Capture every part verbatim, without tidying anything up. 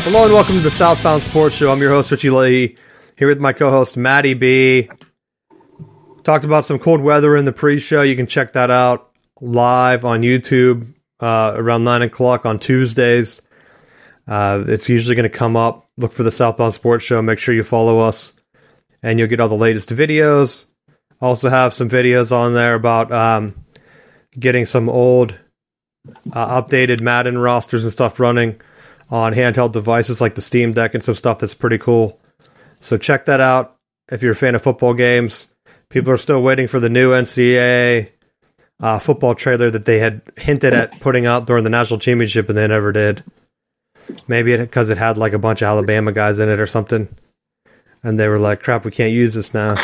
Hello and welcome to the Southbound Sports Show. I'm your host, Richie Lee, here with my co-host, Maddie B. Talked about some cold weather in the pre-show. You can check that out live on YouTube uh, around nine o'clock on Tuesdays. Uh, it's usually going to come up. Look for the Southbound Sports Show. Make sure you follow us, and you'll get all the latest videos. Also have some videos on there about um, getting some old, uh, updated Madden rosters and stuff running on handheld devices like the Steam Deck and some stuff that's pretty cool. So check that out if you're a fan of football games. People are still waiting for the new N C double A uh, football trailer that they had hinted at putting out during the national championship and they never did. Maybe because it, it had like a bunch of Alabama guys in it or something. And they were like, crap, we can't use this now.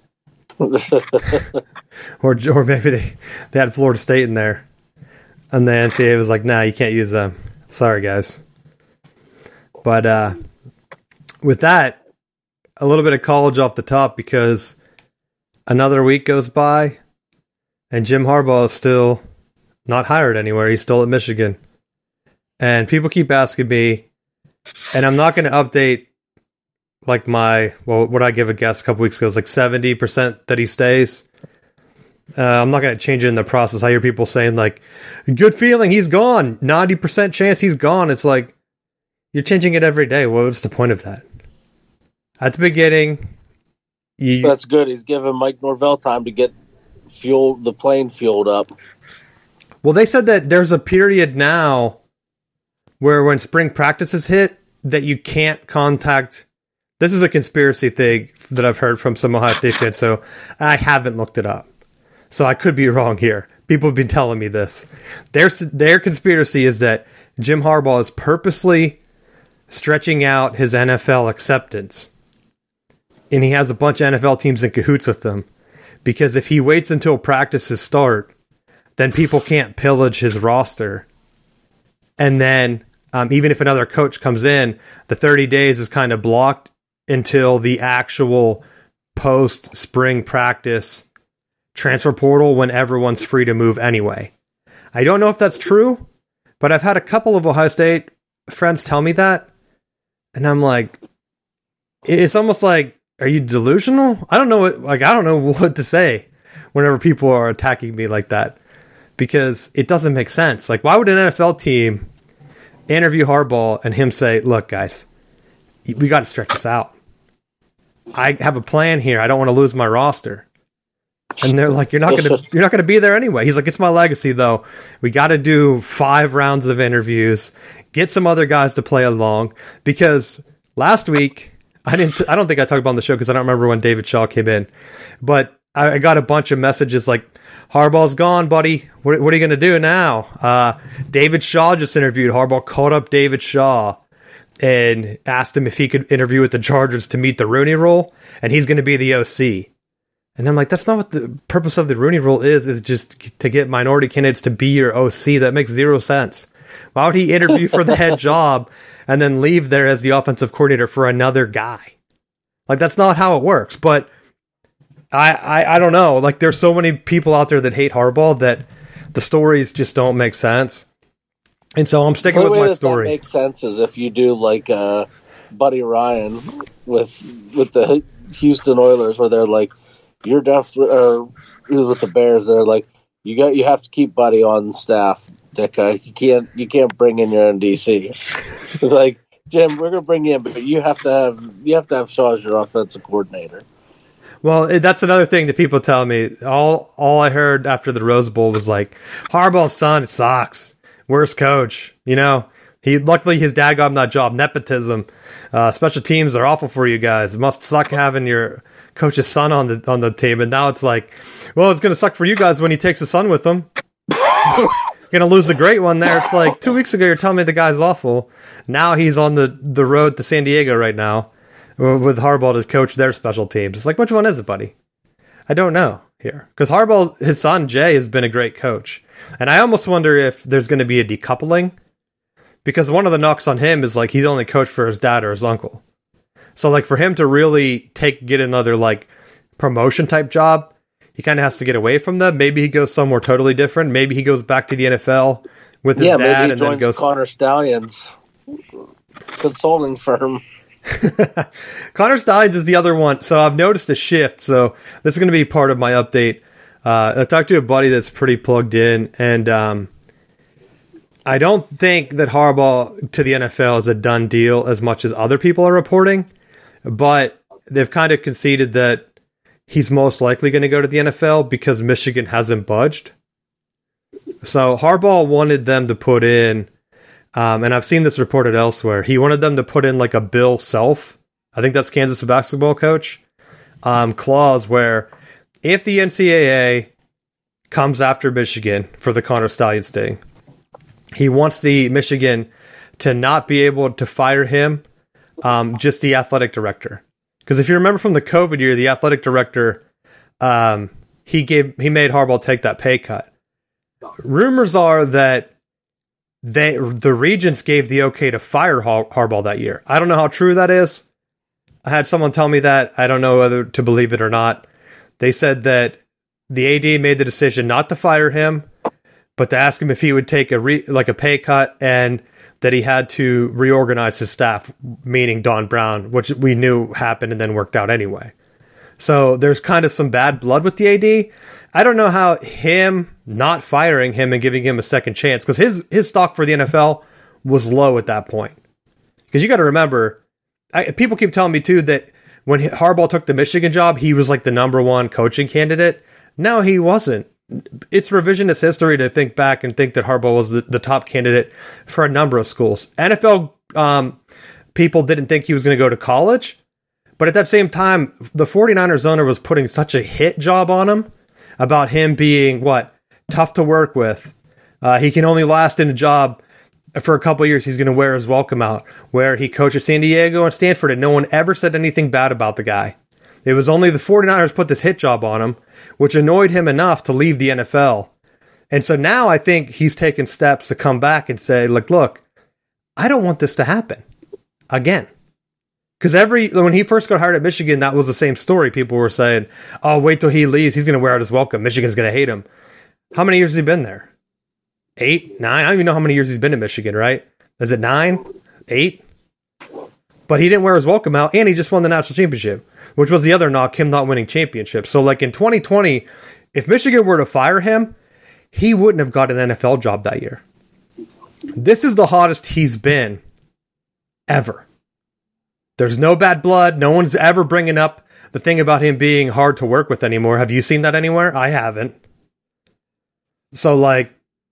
or or maybe they, they had Florida State in there. And the N C double A was like, nah, you can't use them. Sorry, guys. But uh, with that, a little bit of college off the top because another week goes by and Jim Harbaugh is still not hired anywhere. He's still at Michigan. And people keep asking me, and I'm not going to update like my, well, what I give a guess a couple weeks ago, it's like seventy percent that he stays. Uh, I'm not going to change it in the process. I hear people saying like, good feeling, he's gone. ninety percent chance he's gone. It's like, you're changing it every day. What's the point of that? At the beginning, you... That's good. He's giving Mike Norvell time to get fuel, the plane fueled up. Well, they said that there's a period now where when spring practices hit, that you can't contact... This is a conspiracy thing that I've heard from some Ohio State fans, so I haven't looked it up. So I could be wrong here. People have been telling me this. Their, their conspiracy is that Jim Harbaugh is purposely stretching out his N F L acceptance. And he has a bunch of N F L teams in cahoots with them. Because if he waits until practices start, then people can't pillage his roster. And then, um, even if another coach comes in, the thirty days is kind of blocked until the actual post-spring practice transfer portal when everyone's free to move anyway. I don't know if that's true, but I've had a couple of Ohio State friends tell me that. And I'm like, it's almost like, are you delusional? I don't know what, like, I don't know what to say whenever people are attacking me like that, because it doesn't make sense. Like, why would an N F L team interview Harbaugh and him say, look, guys, we got to stretch this out. I have a plan here. I don't want to lose my roster. And they're like, you're not going to, you're not going to be there anyway. He's like, it's my legacy though. We got to do five rounds of interviews, get some other guys to play along, because last week, I didn't, I don't think I talked about on the show because I don't remember when David Shaw came in, but I, I got a bunch of messages like, Harbaugh's gone, buddy. What, what are you going to do now? Uh, David Shaw just interviewed. Harbaugh called up David Shaw and asked him if he could interview with the Chargers to meet the Rooney Rule, and he's going to be the O C. And I'm like, that's not what the purpose of the Rooney Rule is, is just to get minority candidates to be your O C. That makes zero sense. Why would he interview for the head job and then leave there as the offensive coordinator for another guy? Like, that's not how it works. But I, I, I don't know. Like, there's so many people out there that hate Harbaugh that the stories just don't make sense. And so I'm sticking with my story. That makes sense is if you do like uh, Buddy Ryan with with the Houston Oilers, where they're like, you're definitely, or with the Bears, they're like, you got, you have to keep Buddy on staff, Dicka. You can't, you can't bring in your own D C. Like, Jim, we're gonna bring you in, but you have to have, you have to have Shaw as your offensive coordinator. Well, that's another thing that people tell me. All, all I heard after the Rose Bowl was like, Harbaugh's son sucks. Worst coach. You know, he luckily his dad got him that job. Nepotism. Uh, special teams are awful for you guys. It must suck having your coach's son on the on the team. And now it's like, well, it's going to suck for you guys when he takes his son with him. Going to lose a great one there. It's like two weeks ago you're telling me the guy's awful. Now he's on the, the road to San Diego right now with Harbaugh to coach their special teams. It's like, which one is it, buddy? I don't know here. Because Harbaugh, his son Jay, has been a great coach. And I almost wonder if there's going to be a decoupling. Because one of the knocks on him is like he's only coached for his dad or his uncle. So like for him to really take get another like promotion type job, he kind of has to get away from them. Maybe he goes somewhere totally different. Maybe he goes back to the N F L with his yeah, dad maybe he and then goes Connor Stallions. consulting firm. Connor Steins is the other one. So I've noticed a shift. So this is going to be part of my update. Uh, I talked to a buddy that's pretty plugged in, and um, I don't think that Harbaugh to the N F L is a done deal as much as other people are reporting, but they've kind of conceded that he's most likely going to go to the N F L because Michigan hasn't budged. So Harbaugh wanted them to put in, um, and I've seen this reported elsewhere, he wanted them to put in like a Bill Self, I think that's Kansas basketball coach, um, clause where if the N C double A comes after Michigan for the Connor Stalions thing, he wants the Michigan to not be able to fire him, um, just the athletic director. Because if you remember from the COVID year, the athletic director, um, he gave he made Harbaugh take that pay cut. Rumors are that they the Regents gave the okay to fire Har- Harbaugh that year. I don't know how true that is. I had someone tell me that. I don't know whether to believe it or not. They said that the A D made the decision not to fire him, but to ask him if he would take a re- like a pay cut, and that he had to reorganize his staff, meaning Don Brown, which we knew happened and then worked out anyway. So there's kind of some bad blood with the A D. I don't know how him not firing him and giving him a second chance, because his, his stock for the N F L was low at that point. Because you got to remember, I, people keep telling me too that when Harbaugh took the Michigan job, he was like the number one coaching candidate. No, he wasn't. It's revisionist history to think back and think that Harbaugh was the, the top candidate for a number of schools. N F L um, people didn't think he was going to go to college, but at that same time, the 49ers owner was putting such a hit job on him about him being, what, tough to work with. Uh, he can only last in a job for a couple of years. He's going to wear his welcome out, where he coached at San Diego and Stanford, and no one ever said anything bad about the guy. It was only the 49ers put this hit job on him, which annoyed him enough to leave the N F L. And so now I think he's taken steps to come back and say, like, look, I don't want this to happen again. Because every when he first got hired at Michigan, that was the same story. People were saying, oh, wait till he leaves. He's going to wear out his welcome. Michigan's going to hate him. How many years has he been there? Eight? Nine? I don't even know how many years he's been in Michigan, right? Is it nine? Eight? But he didn't wear his welcome out, and he just won the national championship, which was the other knock, him not winning championships. So, like, in twenty twenty, if Michigan were to fire him, he wouldn't have got an N F L job that year. This is the hottest he's been ever. There's no bad blood. No one's ever bringing up the thing about him being hard to work with anymore. Have you seen that anywhere? I haven't. So, like,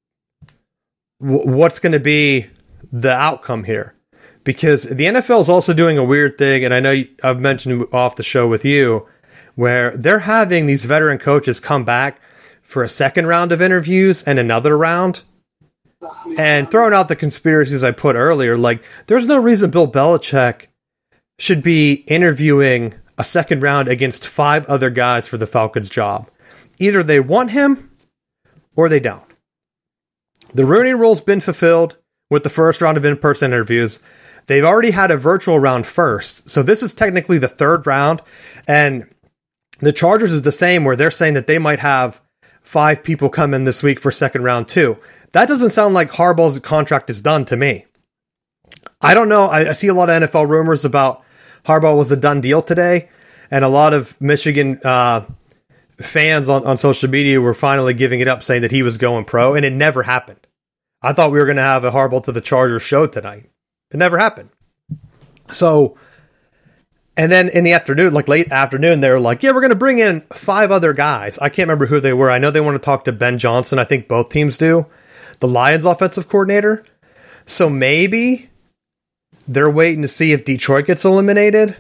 w- what's going to be the outcome here? Because the N F L is also doing a weird thing, and I know I've mentioned off the show with you, where they're having these veteran coaches come back for a second round of interviews and another round. And throwing out the conspiracies I put earlier, like, there's no reason Bill Belichick should be interviewing a second round against five other guys for the Falcons job. Either they want him or they don't. The Rooney Rule's been fulfilled with the first round of in-person interviews. They've already had a virtual round first. So this is technically the third round. And the Chargers is the same, where they're saying that they might have five people come in this week for second round too. That doesn't sound like Harbaugh's contract is done to me. I don't know. I, I see a lot of N F L rumors about Harbaugh was a done deal today. And a lot of Michigan uh, fans on, on social media were finally giving it up, saying that he was going pro. And it never happened. I thought we were going to have a Harbaugh to the Chargers show tonight. It never happened. So, and then in the afternoon, like late afternoon, they were like, yeah, we're going to bring in five other guys. I can't remember who they were. I know they want to talk to Ben Johnson. I think both teams do. The Lions offensive coordinator. So maybe they're waiting to see if Detroit gets eliminated.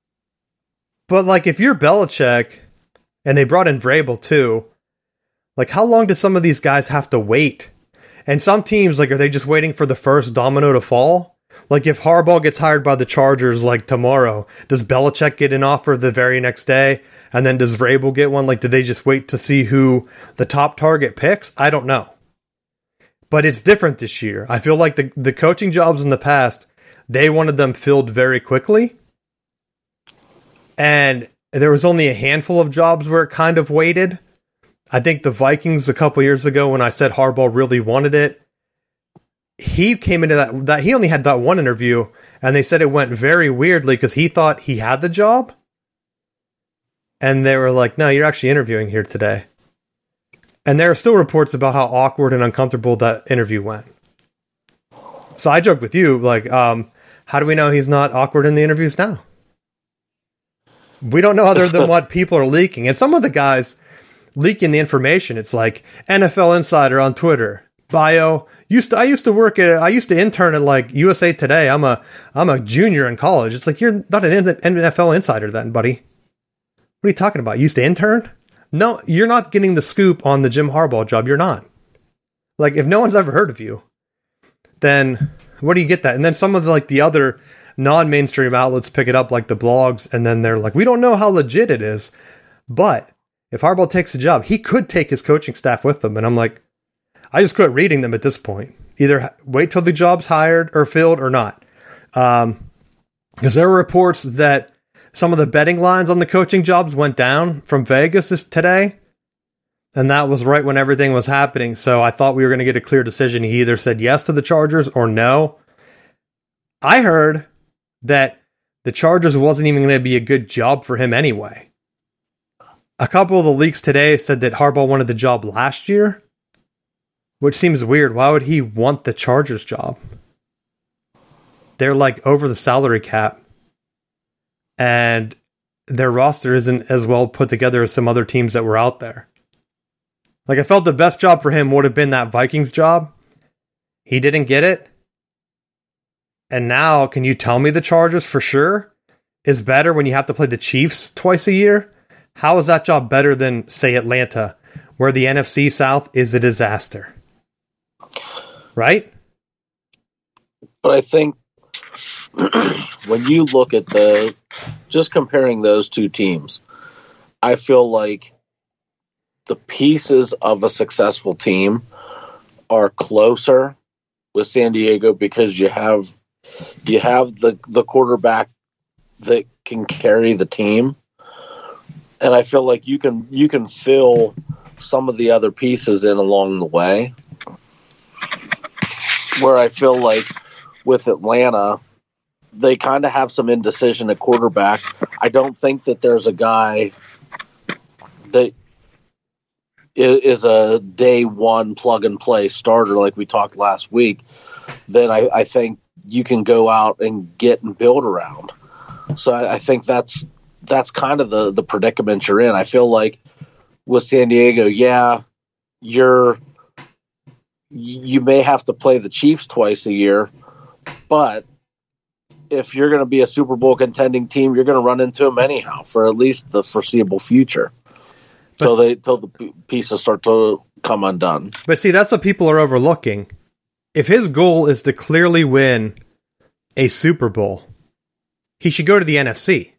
But like, if you're Belichick, and they brought in Vrabel too, like, how long do some of these guys have to wait? And some teams, like, are they just waiting for the first domino to fall? Like, if Harbaugh gets hired by the Chargers, like, tomorrow, does Belichick get an offer the very next day? And then does Vrabel get one? Like, do they just wait to see who the top target picks? I don't know. But it's different this year. I feel like the, the coaching jobs in the past, they wanted them filled very quickly. And there was only a handful of jobs where it kind of waited. I think the Vikings a couple years ago, when I said Harbaugh really wanted it, he came into that, that he only had that one interview, and they said it went very weirdly because he thought he had the job. And they were like, no, you're actually interviewing here today. And there are still reports about how awkward and uncomfortable that interview went. So I joked with you, like, um, how do we know he's not awkward in the interviews now? We don't know other than what people are leaking. And some of the guys leaking the information, it's like N F L Insider on Twitter. Bio. Used to, I used to work at, I used to intern at like U S A Today. I'm a, I'm a junior in college. It's like, you're not an N F L insider then, buddy. What are you talking about? You used to intern? No, you're not getting the scoop on the Jim Harbaugh job. You're not. Like, if no one's ever heard of you, then where do you get that? And then some of the, like the other non-mainstream outlets pick it up, like the blogs, and then they're like, we don't know how legit it is. But if Harbaugh takes the job, he could take his coaching staff with him. And I'm like, I just quit reading them at this point. Either wait till the job's hired or filled or not. Um, because there were reports that some of the betting lines on the coaching jobs went down from Vegas this, today. And that was right when everything was happening. So I thought we were going to get a clear decision. He either said yes to the Chargers or no. I heard that the Chargers wasn't even going to be a good job for him anyway. A couple of the leaks today said that Harbaugh wanted the job last year, which seems weird. Why would he want the Chargers job? They're like over the salary cap, and their roster isn't as well put together as some other teams that were out there. Like, I felt the best job for him would have been that Vikings job. He didn't get it. And now, can you tell me the Chargers for sure is better when you have to play the Chiefs twice a year? How is that job better than, say, Atlanta, where the N F C South is a disaster? Right? But I think when you look at the, just comparing those two teams, I feel like the pieces of a successful team are closer with San Diego because you have you have the, the quarterback that can carry the team. And I feel like you can you can fill some of the other pieces in along the way. Where I feel like with Atlanta, they kind of have some indecision at quarterback. I don't think that there's a guy that is a day one plug and play starter like we talked last week. Then I, I think you can go out and get and build around. So I, I think that's that's kind of the, the predicament you're in. I feel like with San Diego, yeah, you're you may have to play the Chiefs twice a year, but if you're going to be a Super Bowl contending team, you're going to run into them anyhow for at least the foreseeable future. Till they till the pieces start to come undone. But see, that's what people are overlooking. If his goal is to clearly win a Super Bowl, he should go to the N F C.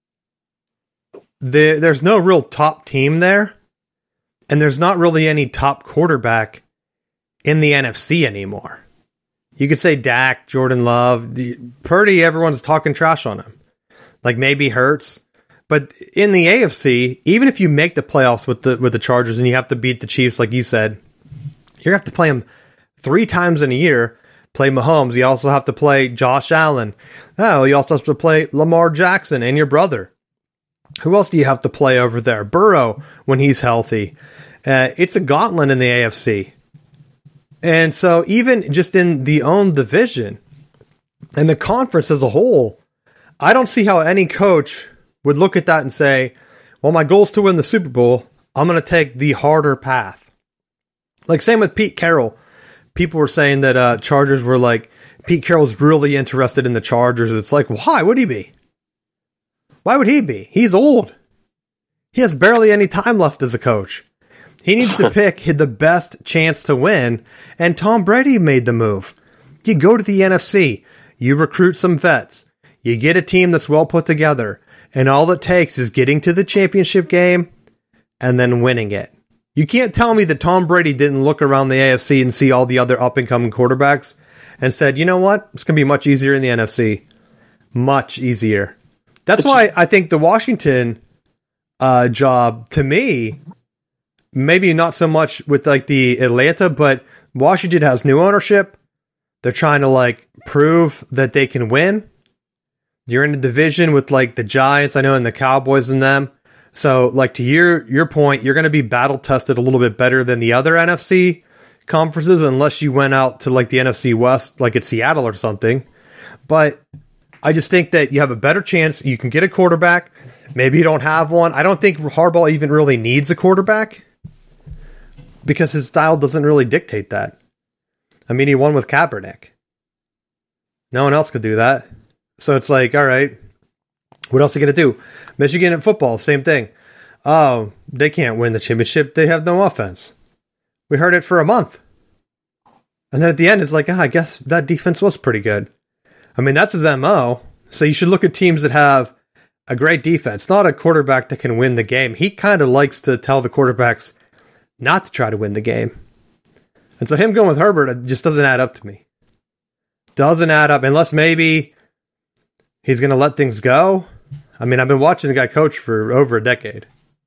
The, there's no real top team there, and there's not really any top quarterback in the N F C anymore. You could say Dak, Jordan Love, the, Purdy, everyone's talking trash on him. Like maybe Hurts. But in the A F C, even if you make the playoffs with the with the Chargers and you have to beat the Chiefs, like you said, you're going to have to play them three times in a year. Play Mahomes. You also have to play Josh Allen. Oh, you also have to play Lamar Jackson and your brother. Who else do you have to play over there? Burrow, when he's healthy. Uh, it's a gauntlet in the A F C. And so even just in the own division and the conference as a whole, I don't see how any coach would look at that and say, well, my goal is to win the Super Bowl. I'm going to take the harder path. Like same with Pete Carroll. People were saying that uh, Chargers were like, Pete Carroll's really interested in the Chargers. It's like, why would he be? Why would he be? He's old. He has barely any time left as a coach. He needs to pick the best chance to win, and Tom Brady made the move. You go to the N F C, you recruit some vets, you get a team that's well put together, and all it takes is getting to the championship game and then winning it. You can't tell me that Tom Brady didn't look around the A F C and see all the other up-and-coming quarterbacks and said, you know what? It's going to be much easier in the N F C. Much easier. That's why I think the Washington uh, job, to me, maybe not so much with like the Atlanta, but Washington has new ownership. They're trying to like prove that they can win. You're in a division with like the Giants, I know, and the Cowboys and them. So like to your your point, you're going to be battle tested a little bit better than the other N F C conferences, unless you went out to like the N F C West, like at Seattle or something. But I just think that you have a better chance. You can get a quarterback. Maybe you don't have one. I don't think Harbaugh even really needs a quarterback because his style doesn't really dictate that. I mean, he won with Kaepernick. No one else could do that. So it's like, all right, what else are you going to do? Michigan in football, same thing. Oh, they can't win the championship. They have no offense. We heard it for a month. And then at the end, it's like, oh, I guess that defense was pretty good. I mean, that's his M O. So you should look at teams that have a great defense, not a quarterback that can win the game. He kind of likes to tell the quarterbacks not to try to win the game. And so him going with Herbert, it just doesn't add up to me. Doesn't add up, unless maybe he's going to let things go. I mean, I've been watching the guy coach for over a decade.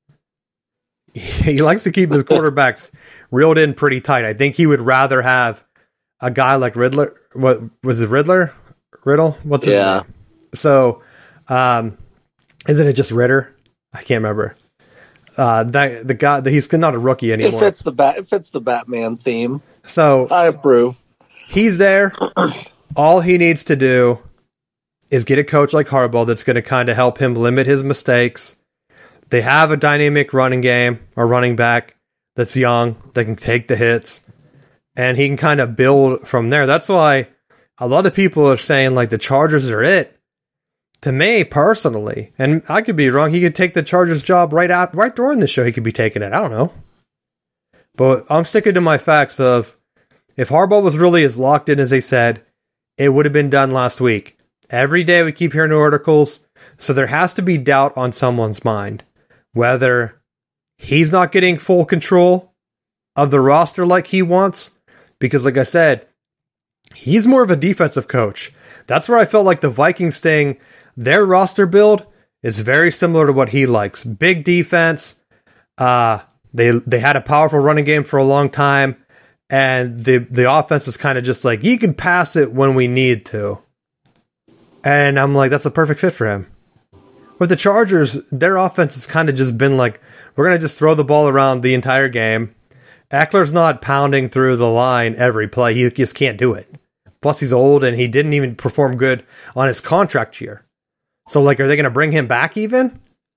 He likes to keep his quarterbacks reeled in pretty tight. I think he would rather have a guy like Riddler. What was it, Riddler? Riddle? What's his yeah. name? So, um, isn't it just Ritter? I can't remember. Uh, that the guy that he's not a rookie anymore. It fits the bat. It fits the Batman theme. So I approve. He's there. All he needs to do is get a coach like Harbaugh that's going to kind of help him limit his mistakes. They have a dynamic running game or running back that's young, that can take the hits, and he can kind of build from there. That's why a lot of people are saying like the Chargers are it. To me personally, and I could be wrong, he could take the Chargers job right out, right during the show. He could be taking it. I don't know, but I'm sticking to my facts of if Harbaugh was really as locked in as they said, it would have been done last week. Every day we keep hearing articles, so there has to be doubt on someone's mind whether he's not getting full control of the roster like he wants, because like I said, he's more of a defensive coach. That's where I felt like the Vikings thing, their roster build is very similar to what he likes. Big defense. Uh, they they had a powerful running game for a long time, and the the offense is kind of just like, you can pass it when we need to. And I'm like, that's a perfect fit for him. With the Chargers, their offense has kind of just been like, we're going to just throw the ball around the entire game. Eckler's not pounding through the line every play. He just can't do it. Plus, he's old, and he didn't even perform good on his contract year. So, like, are they going to bring him back even?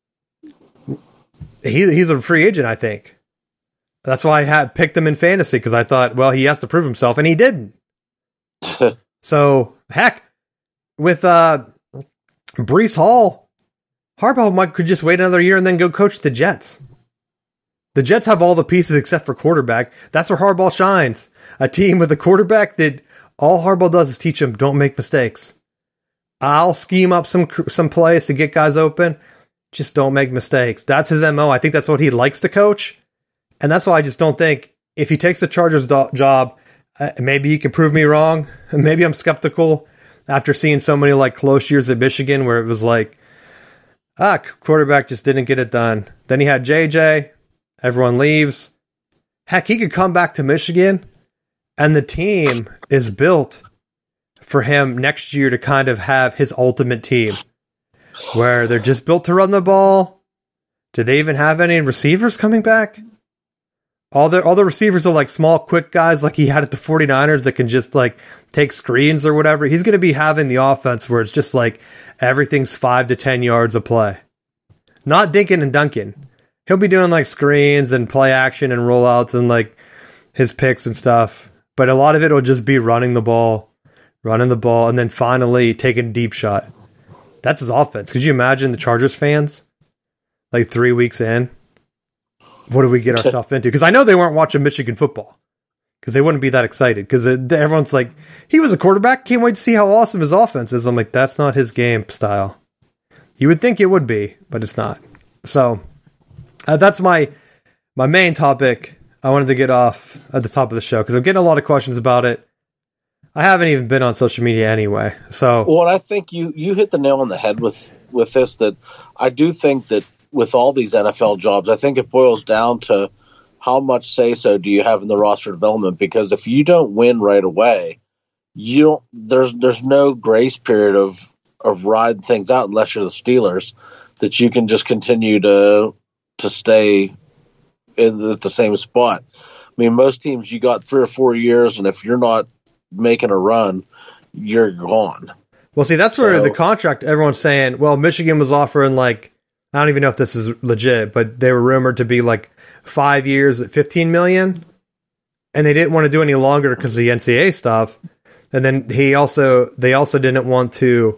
He, he's a free agent, I think. That's why I had picked him in fantasy, because I thought, well, he has to prove himself, and he didn't. So, heck, with uh, Breece Hall, Harbaugh might could just wait another year and then go coach the Jets. The Jets have all the pieces except for quarterback. That's where Harbaugh shines. A team with a quarterback that all Harbaugh does is teach them, don't make mistakes. I'll scheme up some some plays to get guys open. Just don't make mistakes. That's his M O. I think that's what he likes to coach. And that's why I just don't think if he takes the Chargers do- job, uh, maybe he can prove me wrong. Maybe I'm skeptical after seeing so many like close years at Michigan where it was like, ah, quarterback just didn't get it done. Then he had J J. Everyone leaves. Heck, he could come back to Michigan, and the team is built for him next year to kind of have his ultimate team, where they're just built to run the ball. Do they even have any receivers coming back? All the all the receivers are like small, quick guys like he had at the 49ers that can just like take screens or whatever. He's going to be having the offense where it's just like everything's five to ten yards a play. Not dinking and dunking. He'll be doing like screens and play action and rollouts and like his picks and stuff. But a lot of it will just be running the ball, running the ball, and then finally taking a deep shot. That's his offense. Could you imagine the Chargers fans like three weeks in? What do we get ourselves into? Because I know they weren't watching Michigan football because they wouldn't be that excited because everyone's like, he was a quarterback. Can't wait to see how awesome his offense is. I'm like, that's not his game style. You would think it would be, but it's not. So uh, that's my my main topic I wanted to get off at the top of the show because I'm getting a lot of questions about it. I haven't even been on social media anyway. So, well, I think you, you hit the nail on the head with, with this, that I do think that with all these N F L jobs, I think it boils down to how much say-so do you have in the roster development, because if you don't win right away, you don't. There's there's no grace period of of riding things out unless you're the Steelers, that you can just continue to to stay in at the same spot. I mean, most teams you got three or four years, and if you're not making a run, you're gone. Well, see, that's where So- the contract, everyone's saying, well, Michigan was offering like, I don't even know if this is legit, but they were rumored to be like five years at fifteen million, and they didn't want to do any longer because of the N C A A stuff. And then he also, they also didn't want to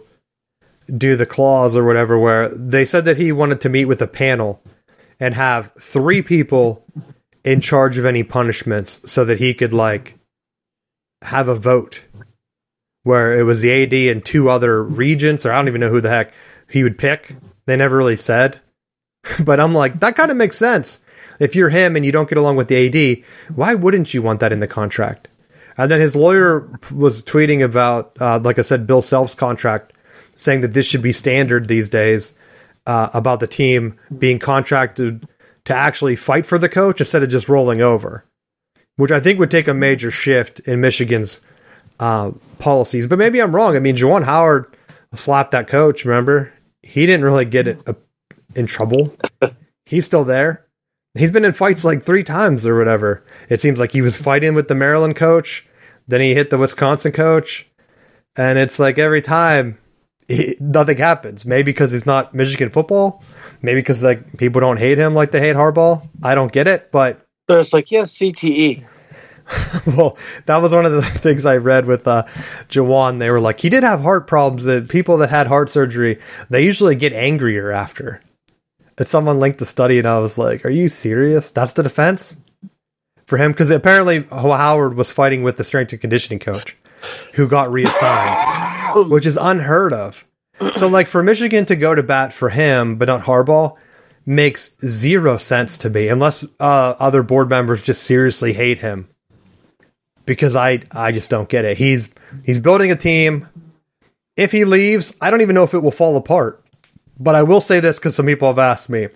do the clause or whatever, where they said that he wanted to meet with a panel and have three people in charge of any punishments so that he could like have a vote where it was the A D and two other regents, or I don't even know who the heck he would pick. They never really said. But I'm like, that kind of makes sense. If you're him and you don't get along with the A D, why wouldn't you want that in the contract? And then his lawyer was tweeting about, uh, like I said, Bill Self's contract, saying that this should be standard these days, uh, about the team being contracted to actually fight for the coach instead of just rolling over, which I think would take a major shift in Michigan's uh, policies. But maybe I'm wrong. I mean, Juwan Howard slapped that coach, remember? He didn't really get it uh, in trouble. He's still there. He's been in fights like three times or whatever. It seems like he was fighting with the Maryland coach, then he hit the Wisconsin coach, and it's like every time he, nothing happens. Maybe because he's not Michigan football. Maybe because like people don't hate him like they hate Harbaugh. I don't get it, but There's like, yes, C T E. well, that was one of the things I read with uh, Jawan. They were like, he did have heart problems. That people that had heart surgery, they usually get angrier after. And someone linked the study, and I was like, are you serious? That's the defense for him? Because apparently Howard was fighting with the strength and conditioning coach who got reassigned, which is unheard of. So, like, for Michigan to go to bat for him, but not Harbaugh, makes zero sense to me, unless uh, other board members just seriously hate him. Because I, I just don't get it. He's he's building a team. If he leaves, I don't even know if it will fall apart. But I will say this because some people have asked me,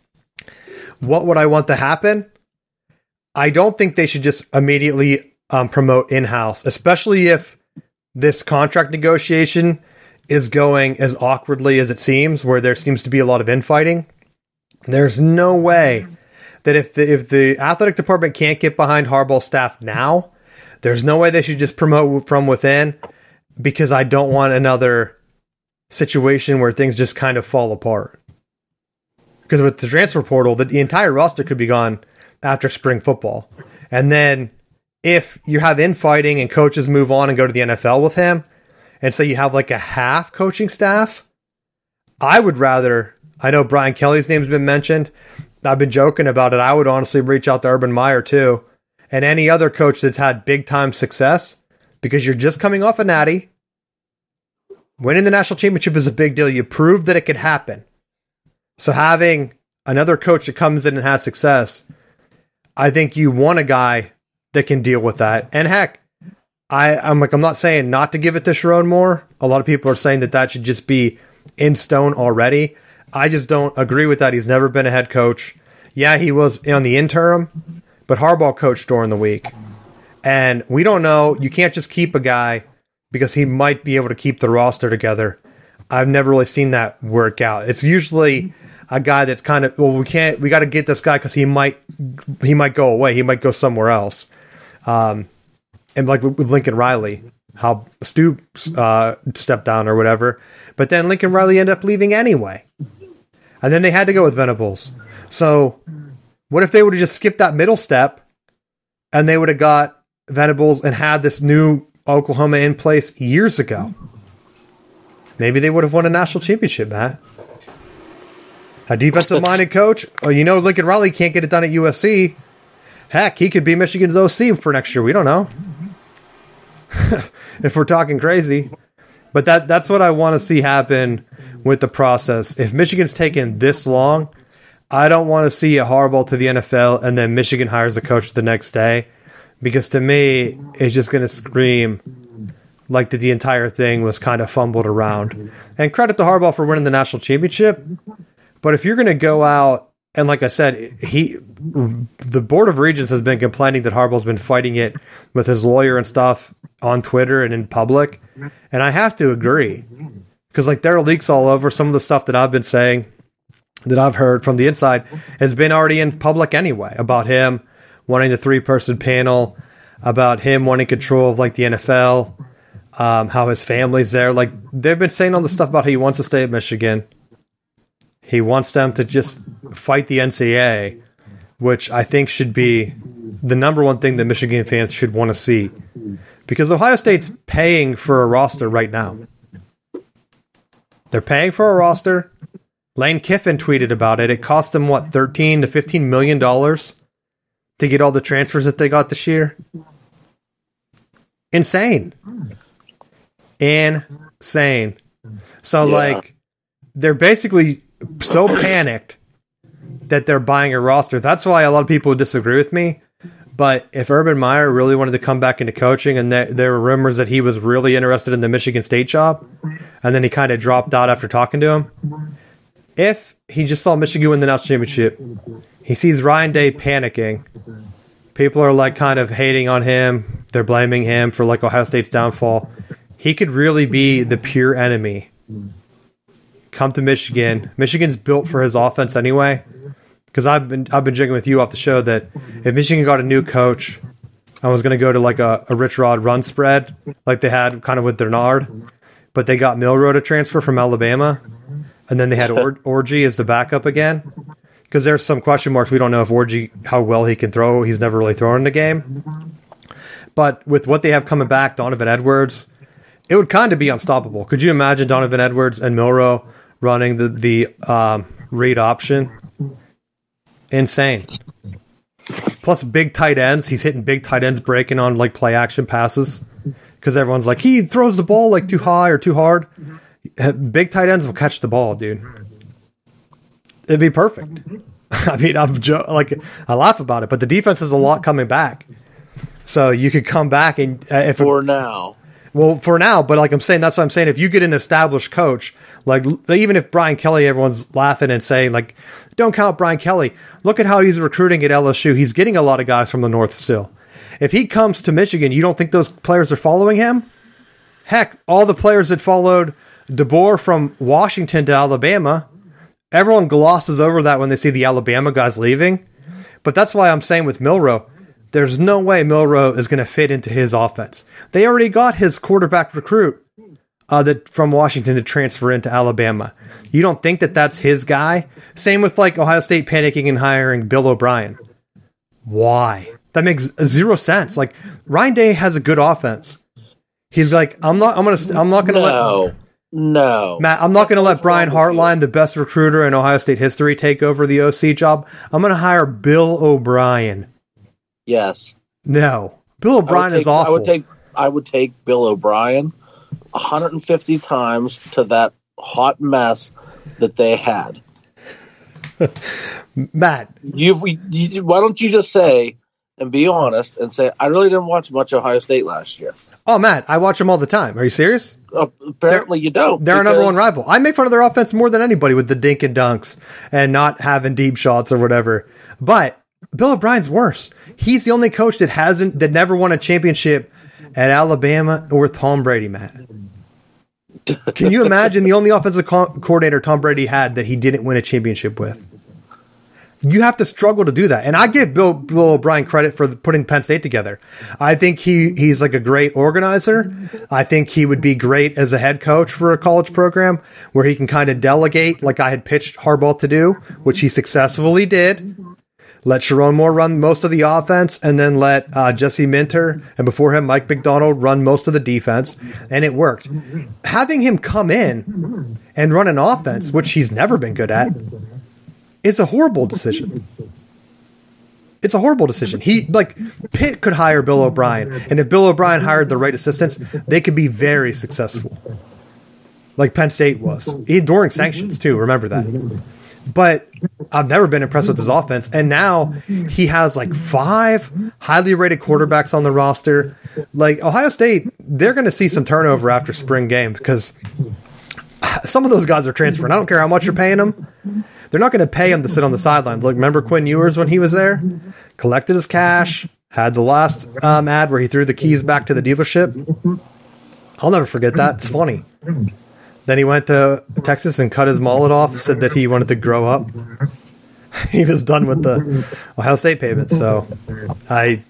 what would I want to happen? I don't think they should just immediately um, promote in-house, especially if this contract negotiation is going as awkwardly as it seems, where there seems to be a lot of infighting. There's no way that if the, if the athletic department can't get behind Harbaugh's staff now, there's no way they should just promote from within, because I don't want another situation where things just kind of fall apart. Because with the transfer portal, the, the entire roster could be gone after spring football. And then if you have infighting and coaches move on and go to the N F L with him, and so you have like a half coaching staff, I would rather, I know Brian Kelly's name's been mentioned. I've been joking about it. I would honestly reach out to Urban Meyer too, and any other coach that's had big time success, because you're just coming off a natty. Winning the national championship is a big deal. You proved that it could happen. So having another coach that comes in and has success, I think you want a guy that can deal with that. And heck, I, I'm like, I'm not saying not to give it to Sharon Moore. A lot of people are saying that that should just be in stone already. I just don't agree with that. He's never been a head coach. Yeah, he was on the interim, but Harbaugh coached during the week. And we don't know. You can't just keep a guy because he might be able to keep the roster together. I've never really seen that work out. It's usually a guy that's kind of, well, we can't, we got to get this guy because he might, he might go away. He might go somewhere else. Um, and like with Lincoln Riley, how Stu uh, stepped down or whatever. But then Lincoln Riley ended up leaving anyway. And then they had to go with Venables. So what if they would have just skipped that middle step and they would have got Venables and had this new Oklahoma in place years ago? Maybe they would have won a national championship, Matt. A defensive-minded coach. Oh, you know Lincoln Riley can't get it done at U S C. Heck, he could be Michigan's O C for next year. We don't know. If we're talking crazy. But that that's what I want to see happen with the process. If Michigan's taken this long, I don't want to see a Harbaugh to the N F L and then Michigan hires a coach the next day. Because to me, it's just going to scream like that the entire thing was kind of fumbled around. And credit to Harbaugh for winning the national championship. But if you're going to go out And like I said, he, the Board of Regents has been complaining that Harbaugh's been fighting it with his lawyer and stuff on Twitter and in public. And I have to agree. Because like there are leaks all over. Some of the stuff that I've been saying, that I've heard from the inside, has been already in public anyway. About him wanting the three-person panel, about him wanting control of like the N F L, um, how his family's there. Like they've been saying all the stuff about how he wants to stay at Michigan. He wants them to just fight the N C double A, which I think should be the number one thing that Michigan fans should want to see. Because Ohio State's paying for a roster right now. They're paying for a roster. Lane Kiffin tweeted about it. It cost them, what, thirteen to fifteen million dollars to get all the transfers that they got this year? Insane. Insane. So, yeah. like, they're basically so panicked that they're buying a roster. That's why a lot of people would disagree with me. But if Urban Meyer really wanted to come back into coaching, and there, there were rumors that he was really interested in the Michigan State job, and then he kind of dropped out after talking to him, if he just saw Michigan win the national championship, he sees Ryan Day panicking, people are like kind of hating on him, they're blaming him for like Ohio State's downfall, he could really be the pure enemy. Come to Michigan. Michigan's built for his offense anyway. Because I've been I've been joking with you off the show that if Michigan got a new coach, I was going to go to like a, a Rich Rod run spread like they had kind of with Bernard, but they got Milroe to transfer from Alabama, and then they had Or- Orji as the backup again. Because there's some question marks. We don't know if Orji, how well he can throw. He's never really thrown in the game. But with what they have coming back, Donovan Edwards, it would kind of be unstoppable. Could you imagine Donovan Edwards and Milroe running the, the um, read option? Insane. Plus big tight ends. He's hitting big tight ends, breaking on like play action passes. Because everyone's like, he throws the ball like too high or too hard. Big tight ends will catch the ball, dude. It'd be perfect. I mean, I'm jo- like I laugh about it, but the defense has a lot coming back. So you could come back and uh, if for it, now. Well, for now, but like I'm saying, that's what I'm saying. If you get an established coach, like even if Brian Kelly, everyone's laughing and saying like, don't count Brian Kelly. Look at how he's recruiting at L S U. He's getting a lot of guys from the North still. If he comes to Michigan, you don't think those players are following him? Heck, all the players that followed DeBoer from Washington to Alabama, everyone glosses over that when they see the Alabama guys leaving. But that's why I'm saying with Milroe, there's no way Milroe is going to fit into his offense. They already got his quarterback recruit uh, that from Washington to transfer into Alabama. You don't think that that's his guy? Same with like Ohio State panicking and hiring Bill O'Brien. Why? That makes zero sense. Like Ryan Day has a good offense. He's like, I'm not. I'm gonna. I'm not gonna no, let. No, Matt, I'm not gonna let Brian Hartline, the best recruiter in Ohio State history, take over the O C job. I'm gonna hire Bill O'Brien. Yes. No. Bill O'Brien take, is awful. I would take I would take Bill O'Brien one hundred fifty times to that hot mess that they had. Matt, You've, you, why don't you just say and be honest and say I really didn't watch much Ohio State last year. Oh, Matt, I watch them all the time. Are you serious? Uh, apparently, they're, you don't. They're because... a number one rival. I make fun of their offense more than anybody with the dink and dunks and not having deep shots or whatever. But Bill O'Brien's worse. He's the only coach that hasn't, that never won a championship at Alabama or with Tom Brady, Matt. Can you imagine the only offensive co- coordinator Tom Brady had that he didn't win a championship with? You have to struggle to do that. And I give Bill, Bill O'Brien credit for putting Penn State together. I think he, he's like a great organizer. I think he would be great as a head coach for a college program where he can kind of delegate like I had pitched Harbaugh to do, which he successfully did. Let Sharon Moore run most of the offense and then let uh, Jesse Minter and before him Mike McDonald run most of the defense. And it worked. Having him come in and run an offense, which he's never been good at, is a horrible decision. It's a horrible decision. He like Pitt could hire Bill O'Brien, and if Bill O'Brien hired the right assistants, they could be very successful. Like Penn State was. He, during sanctions too, remember that. But I've never been impressed with his offense, and now he has like five highly rated quarterbacks on the roster. Like Ohio State, they're going to see some turnover after spring game because some of those guys are transferring. I don't care how much you're paying them. They're not going to pay him to sit on the sidelines. Like, remember Quinn Ewers when he was there? Collected his cash, had the last um, ad where he threw the keys back to the dealership. I'll never forget that. It's funny. Then he went to Texas and cut his mullet off, said that he wanted to grow up. He was done with the Ohio State payments. So I,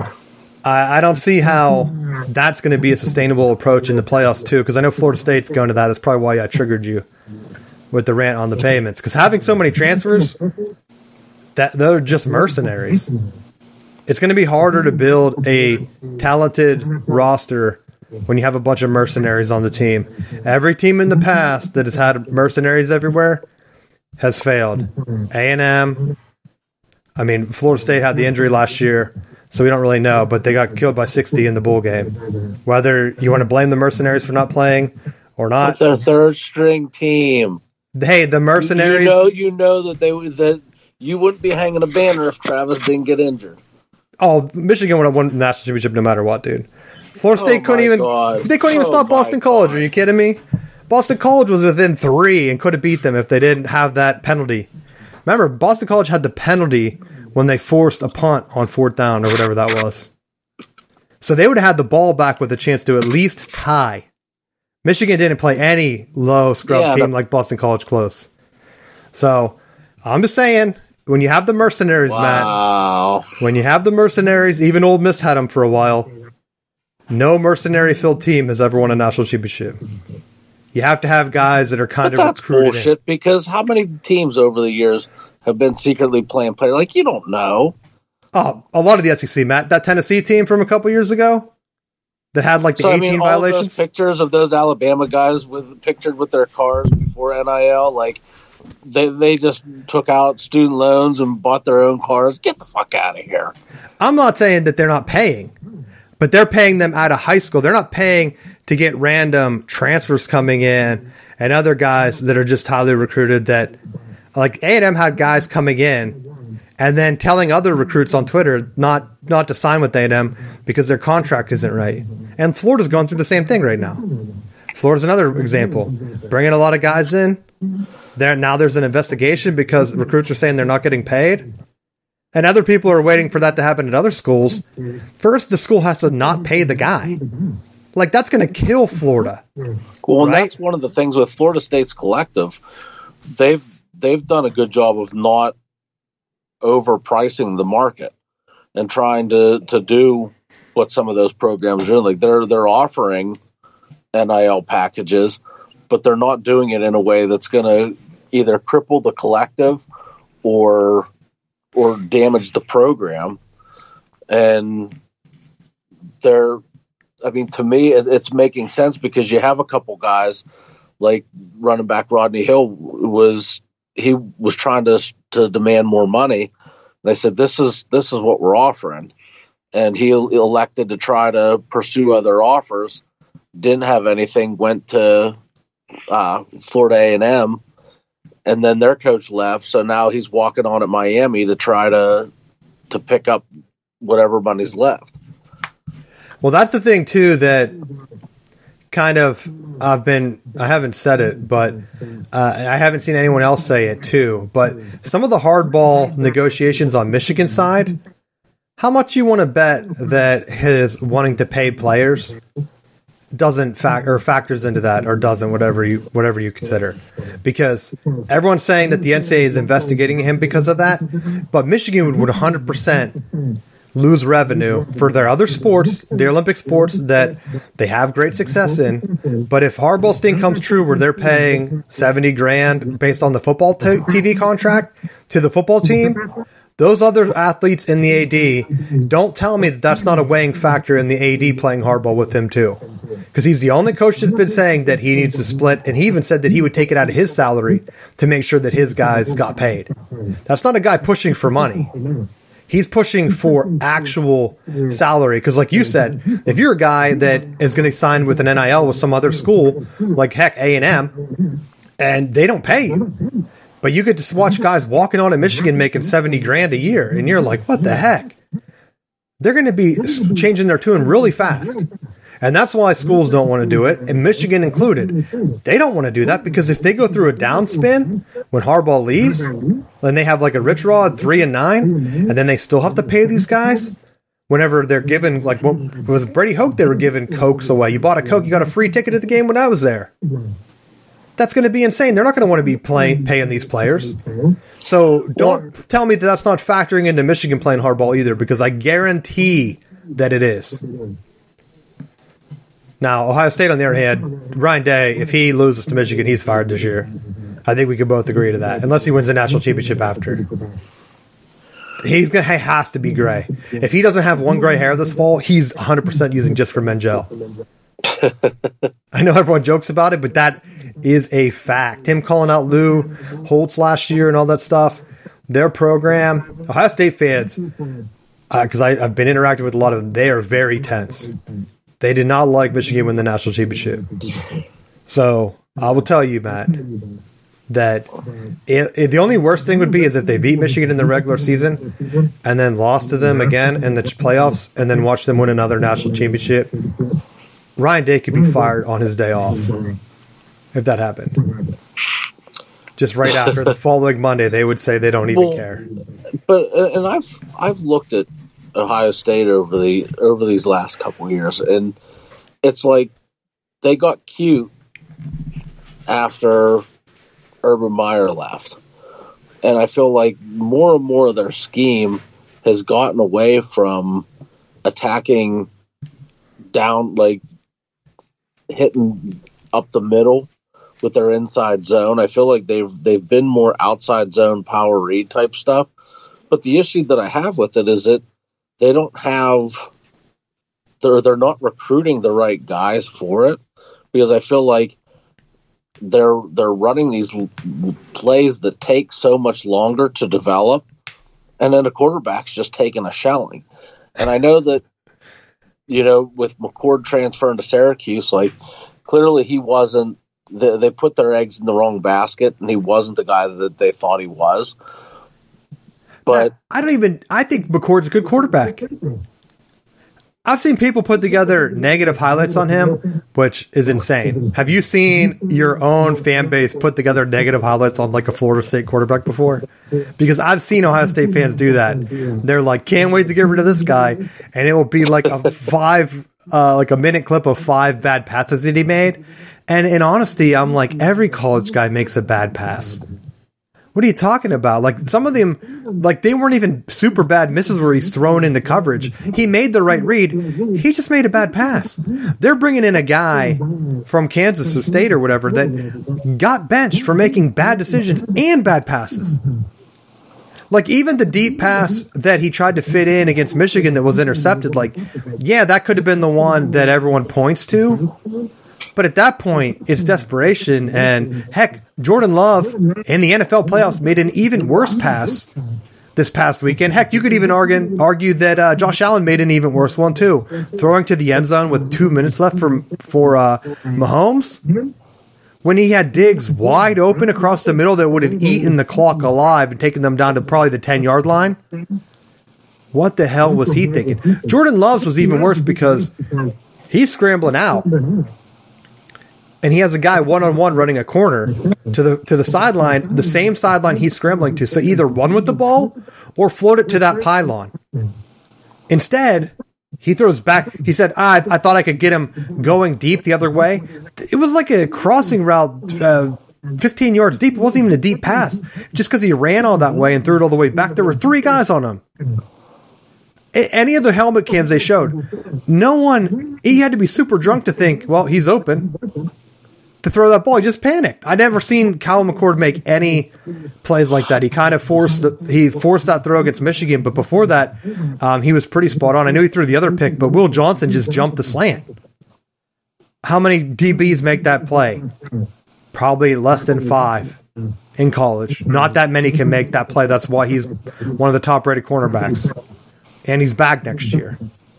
I, I don't see how that's going to be a sustainable approach in the playoffs, too, because I know Florida State's going to that. That's probably why I triggered you with the rant on the payments. Because having so many transfers, that they're just mercenaries. It's going to be harder to build a talented roster when you have a bunch of mercenaries on the team. Every team in the past that has had mercenaries everywhere has failed. A and M, I mean, Florida State had the injury last year, so we don't really know, but they got killed by sixty in the bowl game. Whether you want to blame the mercenaries for not playing or not. Their third string team. Hey, the mercenaries. You know, you know that they that you wouldn't be hanging a banner if Travis didn't get injured. Oh, Michigan would have won the national championship no matter what, dude. Florida State oh couldn't even God. they couldn't even oh stop Boston God. College. Are you kidding me? Boston College was within three and could have beat them if they didn't have that penalty. Remember, Boston College had the penalty when they forced a punt on fourth down or whatever that was. So they would have had the ball back with a chance to at least tie. Michigan didn't play any low scrub Yeah, team but- like Boston College close. So I'm just saying, when you have the mercenaries, Matt, Wow. when you have the mercenaries, even Ole Miss had them for a while. No mercenary-filled team has ever won a national championship. You have to have guys that are kind But of that's recruited in. bullshit because how many teams over the years have been secretly playing players? Like, you don't know. Oh, a lot of the S E C, Matt. That Tennessee team from a couple years ago that had like the So, I eighteen mean, all of those violations. pictures of those Alabama guys with pictured with their cars before N I L, like, they they just took out student loans and bought their own cars. Get the fuck out of here. I'm not saying that they're not paying, but they're paying them out of high school. They're not paying to get random transfers coming in and other guys that are just highly recruited that, like A and M had guys coming in and then telling other recruits on Twitter not, not to sign with A and M because their contract isn't right. And Florida's going through the same thing right now. Florida's another example. Bringing a lot of guys in. There now there's an investigation because recruits are saying they're not getting paid. And other people are waiting for that to happen at other schools. First, the school has to not pay the guy. Like, that's going to kill Florida. Well, and Right? that's one of the things with Florida State's collective. They've they've done a good job of not overpricing the market and trying to, to do what some of those programs are doing. Like they're they're offering N I L packages, but they're not doing it in a way that's going to either cripple the collective or or damage the program. And they're, I mean, to me, it, it's making sense because you have a couple guys like running back Rodney Hill was he was trying to to demand more money. They said this is this is what we're offering, and he elected to try to pursue other offers. Didn't have anything. Went to uh, Florida A and M, and then their coach left. So now he's walking on at Miami to try to to pick up whatever money's left. Well, that's the thing, too, that kind of I've been, I haven't said it, but uh, I haven't seen anyone else say it, too. But some of the hardball negotiations on Michigan's side, how much you want to bet that his wanting to pay players doesn't fact or factors into that or doesn't, whatever you whatever you consider, because everyone's saying that the N C double A is investigating him because of that, but Michigan would one hundred percent lose revenue for their other sports, the Olympic sports that they have great success in. But if Hardball's thing comes true where they're paying seventy grand based on the football t- TV contract to the football team, those other athletes in the A D, don't tell me that that's not a weighing factor in the A D playing hardball with him too. Because he's the only coach that's been saying that he needs to split, and he even said that he would take it out of his salary to make sure that his guys got paid. That's not a guy pushing for money. He's pushing for actual salary. Because like you said, if you're a guy that is going to sign with an N I L with some other school, like heck, A and M, and they don't pay you, but you get to watch guys walking on in Michigan making seventy grand a year, and you're like, what the heck? They're going to be changing their tune really fast. And that's why schools don't want to do it, and Michigan included. They don't want to do that because if they go through a downspin when Harbaugh leaves, then they have like a rich raw at three and nine, and then they still have to pay these guys whenever they're given, like, what it was Brady Hoke, they were giving Cokes away. You bought a Coke, you got a free ticket to the game when I was there. That's going to be insane. They're not going to want to be playing, paying these players. So don't tell me that that's not factoring into Michigan playing hardball either, because I guarantee that it is. Now, Ohio State, on the other hand, Ryan Day, if he loses to Michigan, he's fired this year. I think we can both agree to that, unless he wins the national championship after. He's gonna he has to be gray. If he doesn't have one gray hair this fall, he's one hundred percent using just for men gel. I know everyone jokes about it, but that is a fact. Him calling out Lou Holtz last year and all that stuff, their program, Ohio State fans, because uh, I've been interacting with a lot of them, they are very tense. They did not like Michigan win the national championship. So I will tell you, Matt, that it, it, the only worst thing would be is if they beat Michigan in the regular season and then lost to them again in the playoffs and then watch them win another national championship. Ryan Day could be fired on his day off if that happened. Just right after the following Monday, they would say they don't even well, care. But and I've I've looked at Ohio State over the over these last couple of years, and it's like they got cute after Urban Meyer left, and I feel like more and more of their scheme has gotten away from attacking down, like hitting up the middle with their inside zone. I feel like they've they've been more outside zone power read type stuff. But the issue that I have with it is that they don't have, they're, they're not recruiting the right guys for it, because I feel like they're they're running these plays that take so much longer to develop, and then the quarterback's just taking a shelling. And I know that, you know, with McCord transferring to Syracuse, like, clearly he wasn't, they, they put their eggs in the wrong basket, and he wasn't the guy that they thought he was. But I don't even, I think McCord's a good quarterback. I've seen people put together negative highlights on him, which is insane. Have you seen your own fan base put together negative highlights on like a Florida State quarterback before? Because I've seen Ohio State fans do that. They're like, can't wait to get rid of this guy. And it will be like a five, uh, like a minute clip of five bad passes that he made. And in honesty, I'm like, every college guy makes a bad pass. What are you talking about? Like, some of them, like, they weren't even super bad misses where he's thrown into coverage. He made the right read. He just made a bad pass. They're bringing in a guy from Kansas State or whatever that got benched for making bad decisions and bad passes. Like, even the deep pass that he tried to fit in against Michigan that was intercepted, like, yeah, that could have been the one that everyone points to. But at that point, it's desperation. And heck, Jordan Love in the N F L playoffs made an even worse pass this past weekend. Heck, you could even argue, argue that uh, Josh Allen made an even worse one too, throwing to the end zone with two minutes left for, for uh, Mahomes. When he had Diggs wide open across the middle that would have eaten the clock alive and taken them down to probably the ten-yard line. What the hell was he thinking? Jordan Love's was even worse because he's scrambling out. And he has a guy one-on-one running a corner to the to the sideline, the same sideline he's scrambling to. So either run with the ball or float it to that pylon. Instead, he throws back. He said, ah, I, I thought I could get him going deep the other way. It was like a crossing route uh, fifteen yards deep. It wasn't even a deep pass. Just because he ran all that way and threw it all the way back, there were three guys on him. Any of the helmet cams they showed, no one, he had to be super drunk to think, well, he's open to throw that ball. He just panicked. I'd never seen Kyle McCord make any plays like that. He kind of forced he forced that throw against Michigan, but before that, um, he was pretty spot on. I knew he threw the other pick, but Will Johnson just jumped the slant. How many D Bs make that play? Probably less than five in college. Not that many can make that play. That's why he's one of the top-rated cornerbacks. And he's back next year.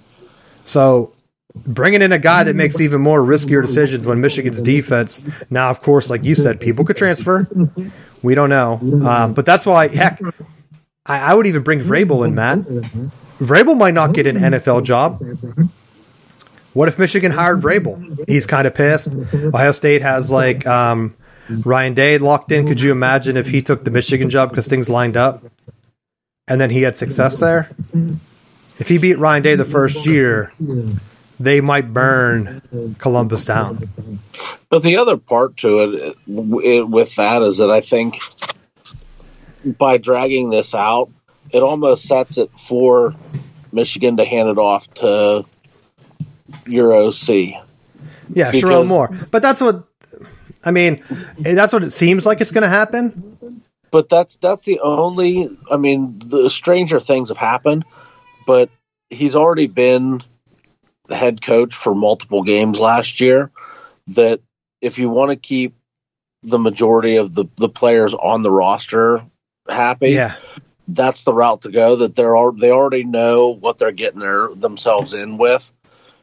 So bringing in a guy that makes even more riskier decisions when Michigan's defense, now, of course, like you said, people could transfer. We don't know. Um, but that's why, heck, I, I would even bring Vrabel in, Matt. Vrabel might not get an N F L job, What if Michigan hired Vrabel? He's kind of pissed. Ohio State has like um, Ryan Day locked in. Could you imagine if he took the Michigan job because things lined up and then he had success there? If he beat Ryan Day the first year, they might burn Columbus down. But the other part to it, it with that is that I think by dragging this out, it almost sets it for Michigan to hand it off to your O C. Yeah, because, Sherrone Moore. But that's what, I mean, that's what it seems like it's going to happen. But that's that's the only, I mean, the stranger things have happened, but he's already been the head coach for multiple games last year, that if you want to keep the majority of the, the players on the roster happy, yeah. that's the route to go, that they're all, they already know what they're getting their themselves in with,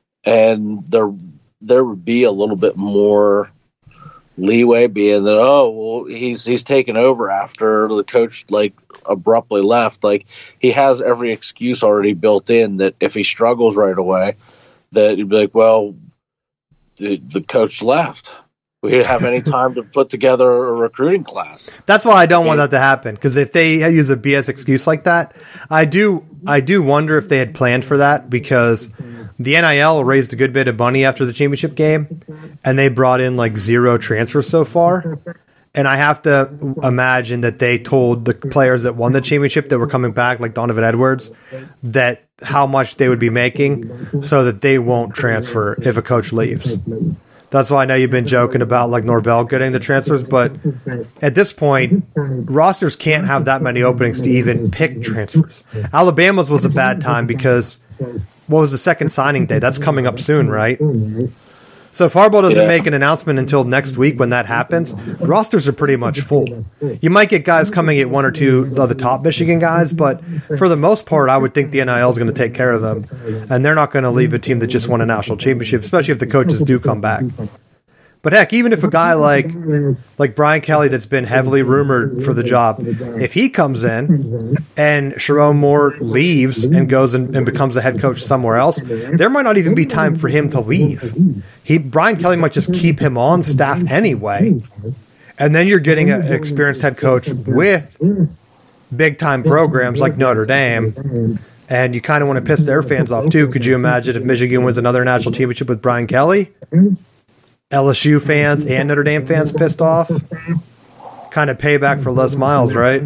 and there there would be a little bit more leeway, being that, oh, well, he's he's taken over after the coach like abruptly left. Like, he has every excuse already built in that if he struggles right away, that he'd be like, well, the, the coach left. We didn't have any time to put together a recruiting class. That's why I don't want that to happen, because if they use a B S excuse like that, I do I do wonder if they had planned for that, because the N I L raised a good bit of money after the championship game, and they brought in like zero transfers so far. And I have to imagine that they told the players that won the championship that were coming back, like Donovan Edwards, that how much they would be making so that they won't transfer if a coach leaves. That's why I know you've been joking about like Norvell getting the transfers, but at this point, rosters can't have that many openings to even pick transfers. Alabama's was a bad time because what was the second signing day? That's coming up soon, right? So if Harbaugh doesn't yeah. make an announcement until next week when that happens, rosters are pretty much full. You might get guys coming at one or two of the top Michigan guys, but for the most part, I would think the N I L is going to take care of them, and they're not going to leave a team that just won a national championship, especially if the coaches do come back. But heck, even if a guy like like Brian Kelly, that's been heavily rumored for the job, if he comes in and Sherrone Moore leaves and goes and, and becomes a head coach somewhere else, there might not even be time for him to leave. He Brian Kelly might just keep him on staff anyway. And then you're getting an experienced head coach with big-time programs like Notre Dame, and you kind of want to piss their fans off too. Could you imagine if Michigan wins another national championship with Brian Kelly? L S U fans and Notre Dame fans pissed off. Kind of payback for Les Miles, right?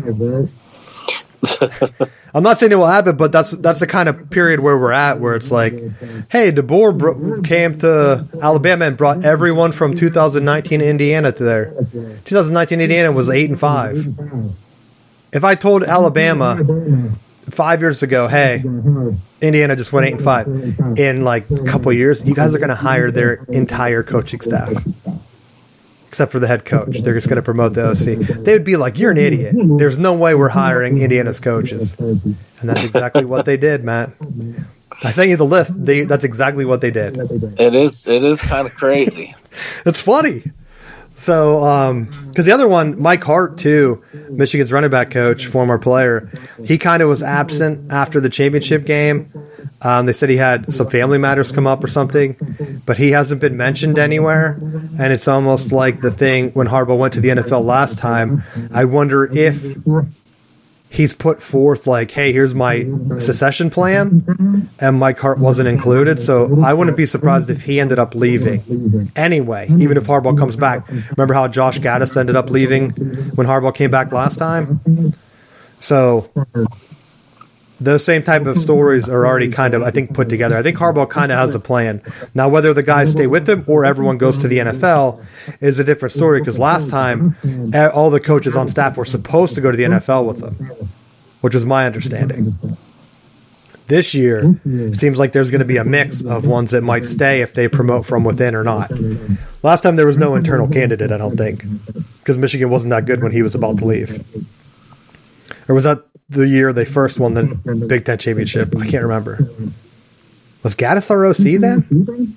I'm not saying it will happen, but that's that's the kind of period where we're at, where it's like, hey, DeBoer bro- came to Alabama and brought everyone from two thousand nineteen Indiana to there. twenty nineteen Indiana was eight and five. If I told Alabama five years ago, hey, Indiana just went eight and five in like a couple of years, you guys are going to hire their entire coaching staff, except for the head coach. They're just going to promote the O C. They would be like, you're an idiot. There's no way we're hiring Indiana's coaches. And that's exactly what they did, Matt. I sent you the list. They, that's exactly what they did. It is. It is kind of crazy. It's funny. So, um, because the other one, Mike Hart, too, Michigan's running back coach, former player, he kind of was absent after the championship game. Um, they said he had some family matters come up or something, but he hasn't been mentioned anywhere. And it's almost like the thing when Harbaugh went to the N F L last time. I wonder if he's put forth like, hey, here's my secession plan, and Mike Hart wasn't included. So I wouldn't be surprised if he ended up leaving anyway, even if Harbaugh comes back. Remember how Josh Gaddis ended up leaving when Harbaugh came back last time? So those same type of stories are already kind of, I think, put together. I think Harbaugh kind of has a plan. Now, whether the guys stay with him or everyone goes to the N F L is a different story, because last time, all the coaches on staff were supposed to go to the N F L with them, which was my understanding. This year, it seems like there's going to be a mix of ones that might stay if they promote from within or not. Last time, there was no internal candidate, I don't think, because Michigan wasn't that good when he was about to leave. Or was that the year they first won the Big Ten championship? I can't remember. Was Gaddis our O C then?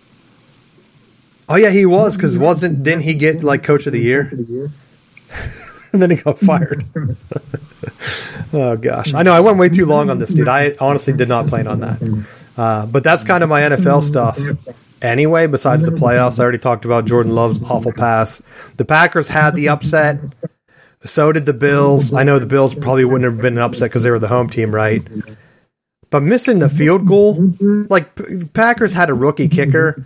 Oh yeah, he was, because wasn't didn't he get like coach of the year? And then he got fired. Oh gosh, I know I went way too long on this, dude. I honestly did not plan on that. Uh, but that's kind of my N F L stuff. Anyway, besides the playoffs, I already talked about Jordan Love's awful pass. The Packers had the upset. So did the Bills. I know the Bills probably wouldn't have been an upset because they were the home team, right? But missing the field goal, like Packers had a rookie kicker.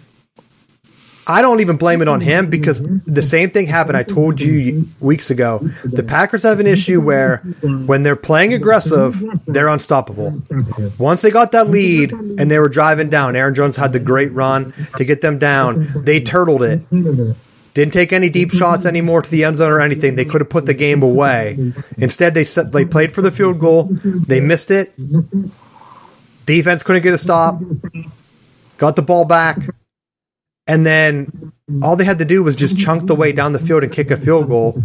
I don't even blame it on him because the same thing happened. I told you weeks ago. The Packers have an issue where when they're playing aggressive, they're unstoppable. Once they got that lead and they were driving down, Aaron Jones had the great run to get them down. They turtled it. Didn't take any deep shots anymore to the end zone or anything. They could have put the game away. Instead, they set, they played for the field goal. They missed it. Defense couldn't get a stop. Got the ball back. And then all they had to do was just chunk the way down the field and kick a field goal.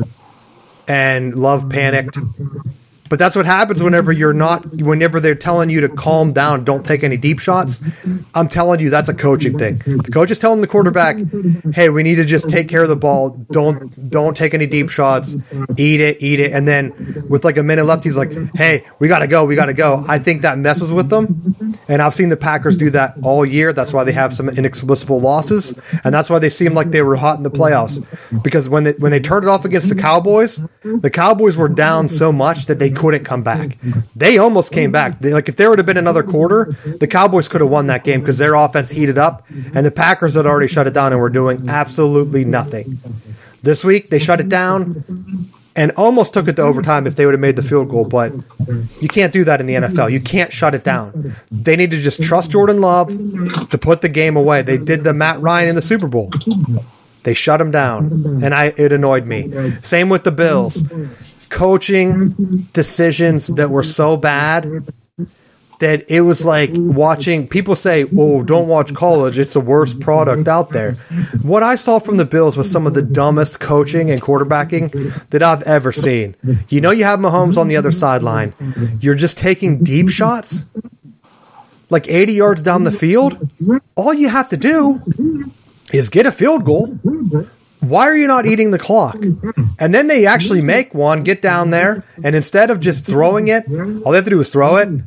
And Love panicked. But that's what happens whenever you're not, whenever they're telling you to calm down, don't take any deep shots. I'm telling you, that's a coaching thing. The coach is telling the quarterback, hey, we need to just take care of the ball. Don't don't take any deep shots. Eat it, eat it. And then with like a minute left, he's like, hey, we got to go, we got to go. I think that messes with them. And I've seen the Packers do that all year. That's why they have some inexplicable losses. And that's why they seem like they were hot in the playoffs. Because when they, when they turned it off against the Cowboys, the Cowboys were down so much that they couldn't come back. They almost came back. They, like if there would have been another quarter, the Cowboys could have won that game because their offense heated up and the Packers had already shut it down and were doing absolutely nothing. This week, they shut it down and almost took it to overtime if they would have made the field goal, but you can't do that in the N F L. You can't shut it down. They need to just trust Jordan Love to put the game away. They did the Matt Ryan in the Super Bowl. They shut him down, and I it annoyed me. Same with the Bills. Coaching decisions that were so bad that it was like watching people say, oh, don't watch college. It's the worst product out there. What I saw from the Bills was some of the dumbest coaching and quarterbacking that I've ever seen. You know, you have Mahomes on the other sideline. You're just taking deep shots, like eighty yards down the field. All you have to do is get a field goal. Why are you not eating the clock? And then they actually make one, get down there, and instead of just throwing it, all they have to do is throw it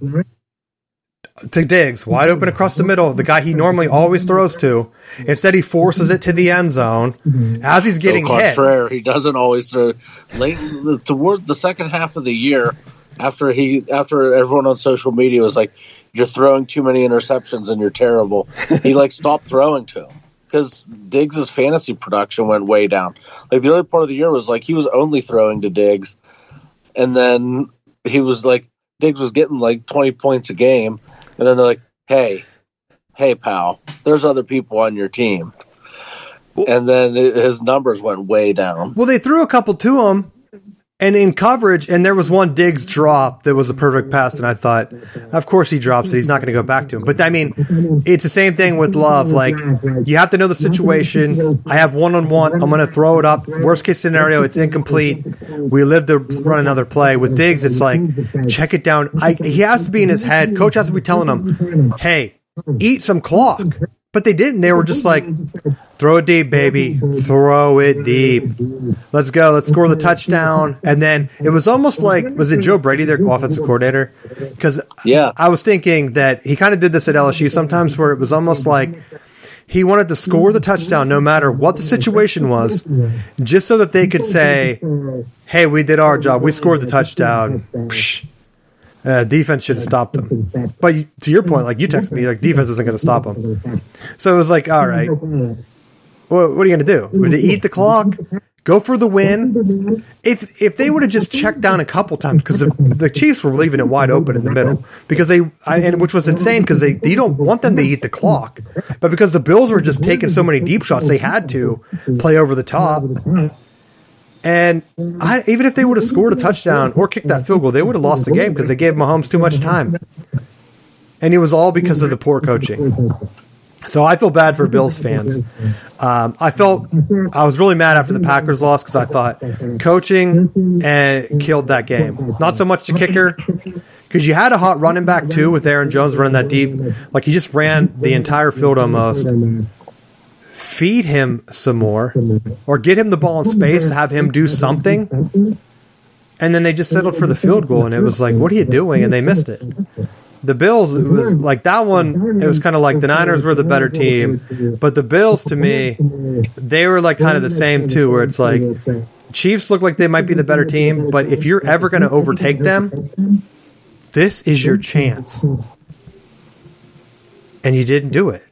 to Diggs, wide open across the middle, the guy he normally always throws to. Instead, he forces it to the end zone as he's getting so hit. He doesn't always throw. Late toward the second half of the year, after he after everyone on social media was like, "You're throwing too many interceptions and you're terrible," he like stopped throwing to him. Because Diggs' fantasy production went way down. Like, the early part of the year was like he was only throwing to Diggs. And then he was like, Diggs was getting like twenty points a game. And then they're like, hey, hey, pal, there's other people on your team. And then it, his numbers went way down. Well, they threw a couple to him. And in coverage, and there was one Diggs drop that was a perfect pass, and I thought, of course he drops it. He's not going to go back to him. But, I mean, it's the same thing with Love. Like, you have to know the situation. I have one-on-one. I'm going to throw it up. Worst-case scenario, it's incomplete. We live to run another play. With Diggs, it's like, check it down. I, he has to be in his head. Coach has to be telling him, hey, eat some clock. But they didn't. They were just like, throw it deep, baby. Throw it deep. Let's go. Let's score the touchdown. And then it was almost like, was it Joe Brady, their offensive coordinator? Because yeah. I was thinking that he kind of did this at L S U sometimes where it was almost like he wanted to score the touchdown no matter what the situation was, just so that they could say, hey, we did our job. We scored the touchdown. Psh. Uh, defense should have stopped them. But you, to your point, like you texted me, like defense isn't going to stop them. So it was like, all right, what, what are you going to do? Would they eat the clock? Go for the win? If if they would have just checked down a couple times, because the, the Chiefs were leaving it wide open in the middle, because they, I, and which was insane, because they you don't want them to eat the clock, but because the Bills were just taking so many deep shots, they had to play over the top. And I, even if they would have scored a touchdown or kicked that field goal, they would have lost the game because they gave Mahomes too much time. And it was all because of the poor coaching. So I feel bad for Bills fans. Um, I felt I was really mad after the Packers lost because I thought coaching and killed that game. Not so much the kicker, because you had a hot running back too with Aaron Jones running that deep. Like he just ran the entire field almost. Feed him some more, or get him the ball in space, have him do something, and then they just settled for the field goal, and it was like, what are you doing? And they missed it. The Bills, it was like that one, it was kind of like the Niners were the better team, but the Bills, to me, they were like kind of the same too, where it's like Chiefs look like they might be the better team, but if you're ever going to overtake them, this is your chance. And you didn't do it.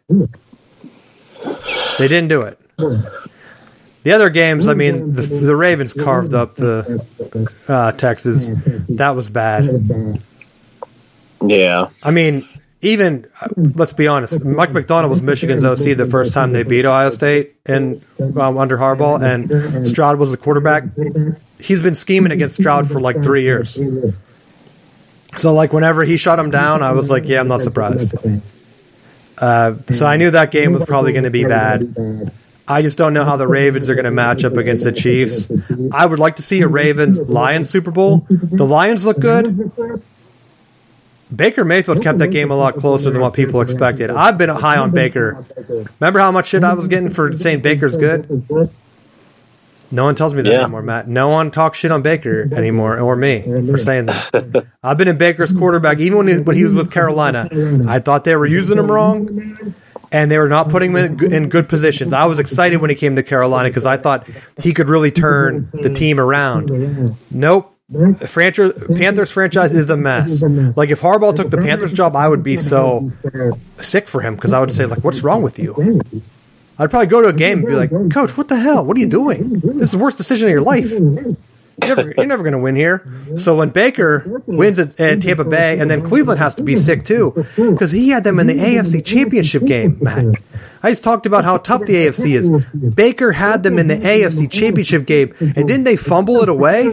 They didn't do it. The other games, I mean, the, the Ravens carved up the uh, Texas. That was bad. Yeah. I mean, even, let's be honest, Mike McDonald was Michigan's O C the first time they beat Ohio State and um, under Harbaugh, and Stroud was the quarterback. He's been scheming against Stroud for like three years. So, like, whenever he shut him down, I was like, yeah, I'm not surprised. Uh, so I knew that game was probably going to be bad. I just don't know how the Ravens are going to match up against the Chiefs. I would like to see a Ravens-Lions Super Bowl. The Lions look good. Baker Mayfield kept that game a lot closer than what people expected. I've been high on Baker. Remember how much shit I was getting for saying Baker's good? No one tells me that yeah. anymore, Matt. No one talks shit on Baker anymore, or me, for saying that. I've been in Baker's quarterback, even when he, when he was with Carolina. I thought they were using him wrong, and they were not putting him in, in good positions. I was excited when he came to Carolina because I thought he could really turn the team around. Nope. Franchise, Panthers franchise is a mess. Like, if Harbaugh took the Panthers job, I would be so sick for him because I would say, like, what's wrong with you? I'd probably go to a game and be like, Coach, what the hell? What are you doing? This is the worst decision of your life. You're never, you're never going to win here. So when Baker wins at, at Tampa Bay, and then Cleveland has to be sick too, because he had them in the A F C Championship game, Matt. I just talked about how tough the A F C is. Baker had them in the A F C Championship game, and didn't they fumble it away?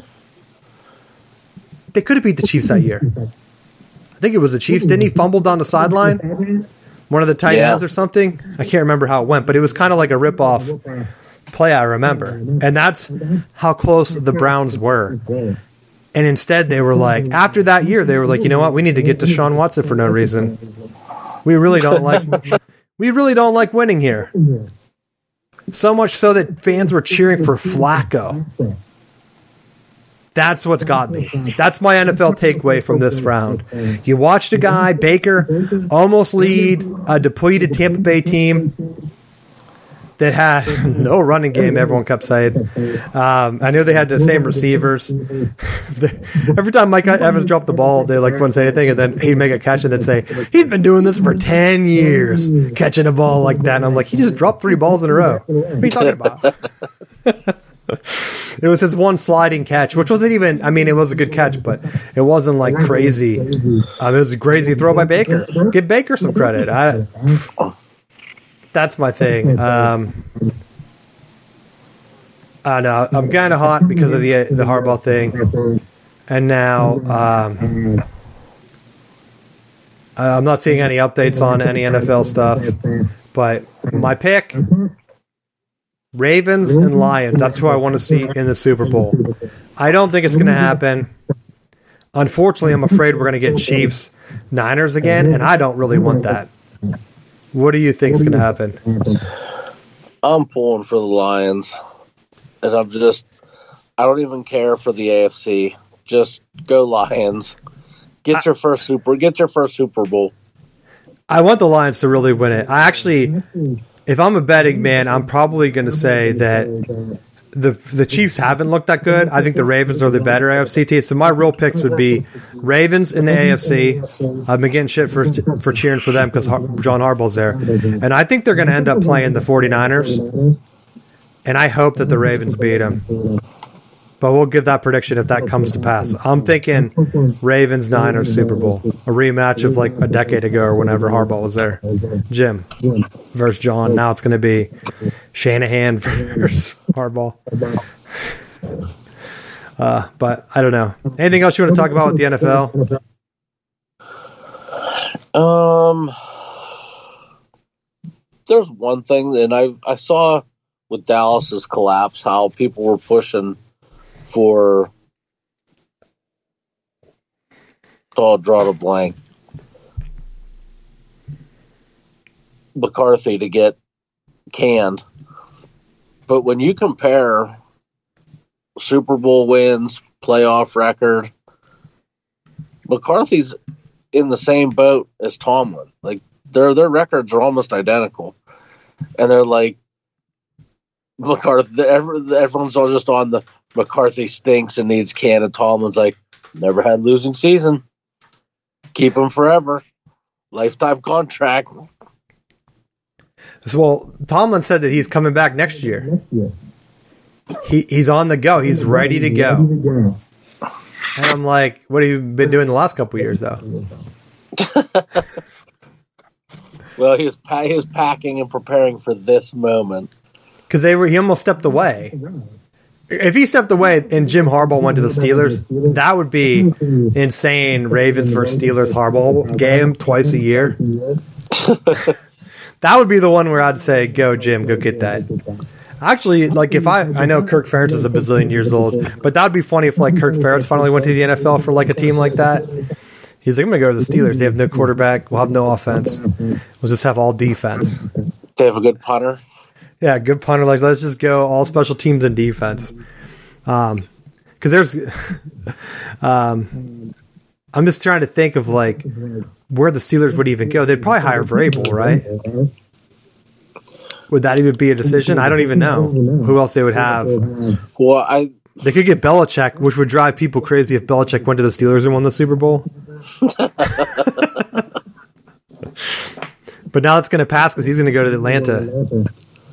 They could have beat the Chiefs that year. I think it was the Chiefs. Didn't he fumble down the sideline? One of the tight ends yeah. or something? I can't remember how it went, but it was kind of like a rip-off play, I remember. And that's how close the Browns were. And instead, they were like, after that year, they were like, you know what? We need to get Deshaun Watson for no reason. We really don't like we really don't like winning here. So much so that fans were cheering for Flacco. That's what got me. That's my N F L takeaway from this round. You watched a guy, Baker, almost lead a depleted Tampa Bay team that had no running game, everyone kept saying. Um, I knew they had the same receivers. Every time Mike Evans dropped the ball, they like wouldn't say anything, and then he'd make a catch and they'd say, he's been doing this for ten years, catching a ball like that. And I'm like, he just dropped three balls in a row. What are you talking about? It was his one sliding catch, which wasn't even, I mean, it was a good catch, but it wasn't like crazy. Um, it was a crazy throw by Baker. Give Baker some credit. I, that's my thing. Um, I know I'm kind of hot because of the the Harbaugh thing, and now um, I'm not seeing any updates on any N F L stuff. But my pick: Ravens and Lions. That's who I want to see in the Super Bowl. I don't think it's going to happen. Unfortunately, I'm afraid we're going to get Chiefs, Niners again, and I don't really want that. What do you think is going to happen? I'm pulling for the Lions. And I'm just, I don't even care for the A F C. Just go Lions. Get I, your first Super, get your first Super Bowl. I want the Lions to really win it. I actually, if I'm a betting man, I'm probably going to say that the the Chiefs haven't looked that good. I think the Ravens are the better A F C team. So my real picks would be Ravens in the A F C. I've been getting shit for for cheering for them because John Harbaugh's there. And I think they're going to end up playing the 49ers. And I hope that the Ravens beat them. But we'll give that prediction if that comes to pass. I'm thinking Ravens, Niners, Super Bowl. A rematch of like a decade ago or whenever Harbaugh was there. Jim versus John. Now it's going to be Shanahan versus Harbaugh. Uh, but I don't know. Anything else you want to talk about with the N F L? Um, there's one thing, and I I saw with Dallas's collapse how people were pushing for, oh, I'll draw a blank, McCarthy to get canned. But when you compare Super Bowl wins, playoff record, McCarthy's in the same boat as Tomlin. Like their their records are almost identical, and they're like McCarthy. Everyone's all just on the McCarthy stinks and needs can, and Tomlin's like never had losing season. Keep him forever, lifetime contract. So, well, Tomlin said that he's coming back next year. He he's on the go. He's ready to go. And I'm like, what have you been doing the last couple of years, though? Well, he was, pa- he was packing and preparing for this moment. Because they were, he almost stepped away. If he stepped away and Jim Harbaugh went to the Steelers, that would be insane. Ravens versus Steelers Harbaugh game twice a year. That would be the one where I'd say, go, Jim, go get that. Actually, like if I, I know Kirk Ferentz is a bazillion years old, but that would be funny if like Kirk Ferentz finally went to the N F L for like a team like that. He's like, I'm going to go to the Steelers. They have no quarterback. We'll have no offense. We'll just have all defense. They have a good punter. Yeah, good punter. Like, let's just go all special teams and defense. Um, because there's, um, I'm just trying to think of like where the Steelers would even go. They'd probably hire Vrabel, right? Would that even be a decision? I don't even know who else they would have. Well, I they could get Belichick, which would drive people crazy if Belichick went to the Steelers and won the Super Bowl. But now it's going to pass because he's going to go to Atlanta.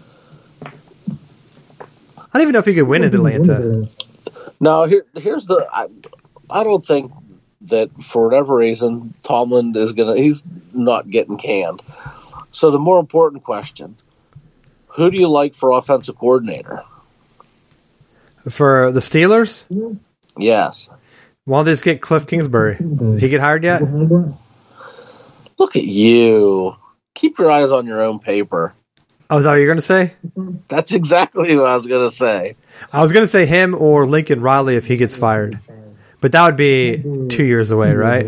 I don't even know if he could win in Atlanta. No, here, here's the. I, I don't think that for whatever reason Tomlin is gonna. He's not getting canned. So the more important question: who do you like for offensive coordinator? For the Steelers? Yes. Why don't they just get Cliff Kingsbury? Did he get hired yet? Look at you. Keep your eyes on your own paper. Oh, is that what you're going to say? That's exactly what I was going to say. I was going to say him or Lincoln Riley if he gets fired. But that would be two years away, right?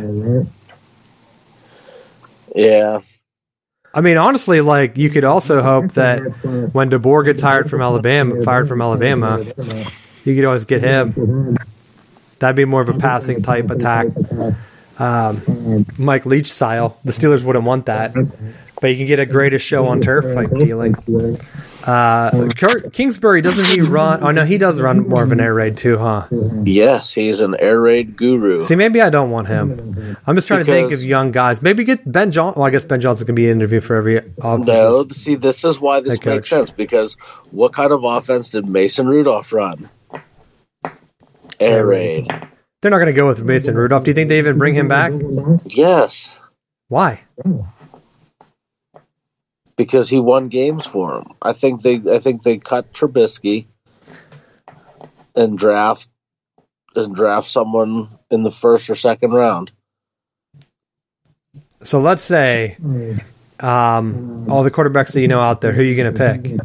Yeah. I mean, honestly, like you could also hope that when DeBoer gets hired from Alabama, fired from Alabama, you could always get him. That'd be more of a passing type attack, um, Mike Leach style. The Steelers wouldn't want that, but you can get a greatest show on turf type dealing. Uh, Kurt Kingsbury, doesn't he run? Oh no, he does run more of an air raid too, huh? Yes, he's an air raid guru. See, maybe I don't want him. I'm just trying because, to think of young guys. Maybe get Ben Johnson. Well, I guess Ben Johnson can be interviewed for every offense. No, see, this is why this makes sense, because what kind of offense did Mason Rudolph run? Air raid. They're not going to go with Mason Rudolph. Do you think they even bring him back? Yes. Why? Because he won games for him. I think they I think they cut Trubisky and draft and draft someone in the first or second round. So let's say um, all the quarterbacks that you know out there, who are you going to pick?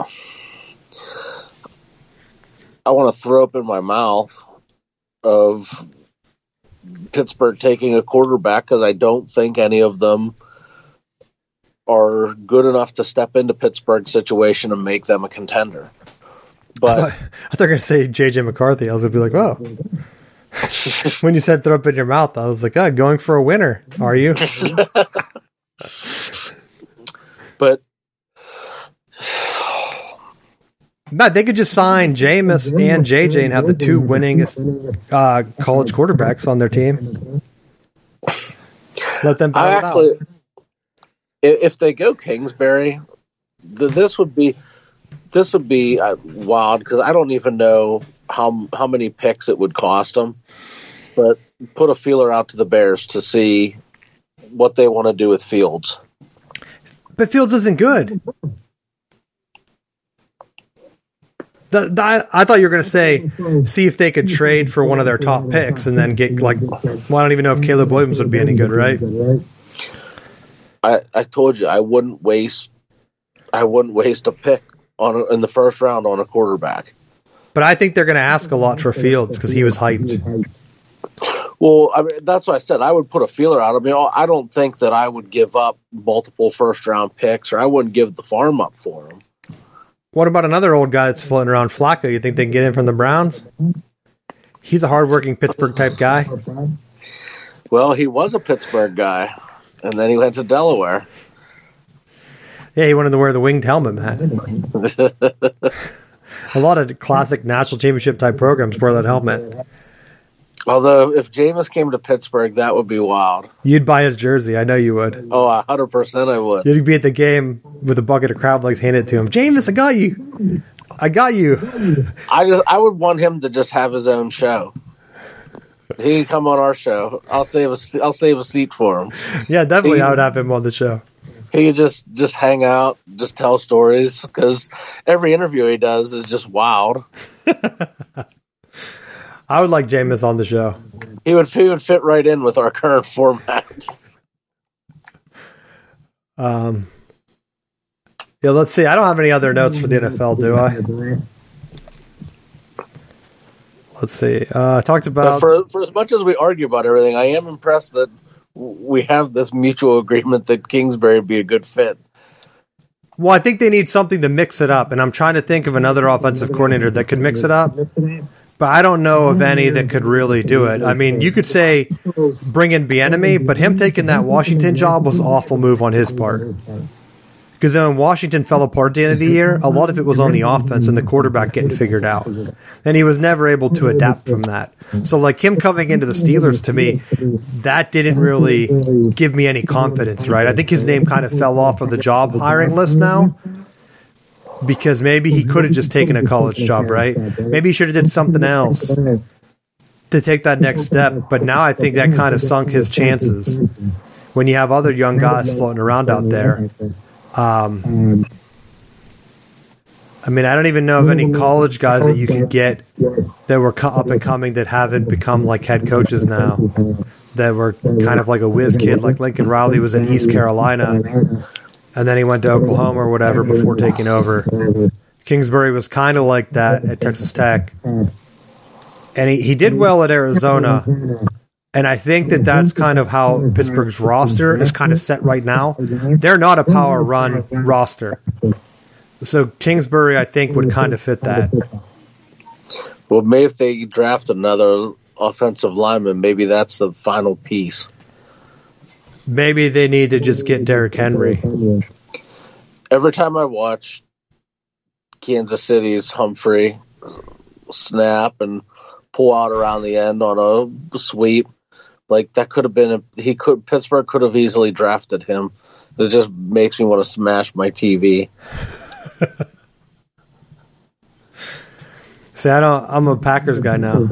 I want to throw up in my mouth of Pittsburgh taking a quarterback because I don't think any of them are good enough to step into Pittsburgh's situation and make them a contender. But I thought, I thought they were going to say J J McCarthy. I was going to be like, oh. When you said throw up in your mouth, I was like, oh, going for a winner. Are you? But But they could just sign Jameis and J J and have the two winningest uh, college quarterbacks on their team. Let them battle I it actually, out. If they go Kingsbury, this would be this would be wild because I don't even know how how many picks it would cost them. But put a feeler out to the Bears to see what they want to do with Fields. But Fields isn't good. The, the, I, I thought you were going to say, see if they could trade for one of their top picks and then get like. Well, I don't even know if Caleb Williams would be any good, right? I, I told you I wouldn't waste. I wouldn't waste a pick on a, in the first round on a quarterback. But I think they're going to ask a lot for Fields because he was hyped. Well, I mean, that's what I said. I would put a feeler out. I mean, I don't think that I would give up multiple first round picks, or I wouldn't give the farm up for him. What about another old guy that's floating around, Flacco? You think they can get him from the Browns? He's a hardworking Pittsburgh type guy. Well, he was a Pittsburgh guy, and then he went to Delaware. Yeah, he wanted to wear the winged helmet, man. A lot of classic national championship type programs wear that helmet. Although, if Jameis came to Pittsburgh, that would be wild. You'd buy his jersey. I know you would. Oh, one hundred percent I would. You'd be at the game with a bucket of crowd legs handed to him. Jameis, I got you. I got you. I just, I would want him to just have his own show. He can come on our show. I'll save a, I'll save a seat for him. Yeah, definitely he, I would have him on the show. He could just, just hang out, just tell stories, because every interview he does is just wild. I would like Jameis on the show. He would, he would fit right in with our current format. Um, yeah, let's see. I don't have any other notes for the N F L, do I? Let's see. Uh, I talked about... For, for as much as we argue about everything, I am impressed that we have this mutual agreement that Kingsbury would be a good fit. Well, I think they need something to mix it up, and I'm trying to think of another offensive coordinator that could mix it up. But I don't know of any that could really do it. I mean, you could say bring in Bieniemy, but him taking that Washington job was an awful move on his part. Because then when Washington fell apart at the end of the year, a lot of it was on the offense and the quarterback getting figured out. And he was never able to adapt from that. So, like, him coming into the Steelers, to me, that didn't really give me any confidence, right? I think his name kind of fell off of the job hiring list now. Because maybe he could have just taken a college job, right? Maybe he should have did something else to take that next step. But now I think that kind of sunk his chances when you have other young guys floating around out there. Um, I mean, I don't even know of any college guys that you could get that were up and coming that haven't become like head coaches now, that were kind of like a whiz kid. Like Lincoln Riley was in East Carolina, and then he went to Oklahoma or whatever before taking over. Kingsbury was kind of like that at Texas Tech. And he, he did well at Arizona. And I think that that's kind of how Pittsburgh's roster is kind of set right now. They're not a power run roster. So Kingsbury, I think, would kind of fit that. Well, maybe if they draft another offensive lineman, maybe that's the final piece. Maybe they need to just get Derrick Henry. Every time I watch Kansas City's Humphrey snap and pull out around the end on a sweep, like that could have been a, he could Pittsburgh could have easily drafted him. It just makes me want to smash my T V. See, I don't. I'm a Packers guy now,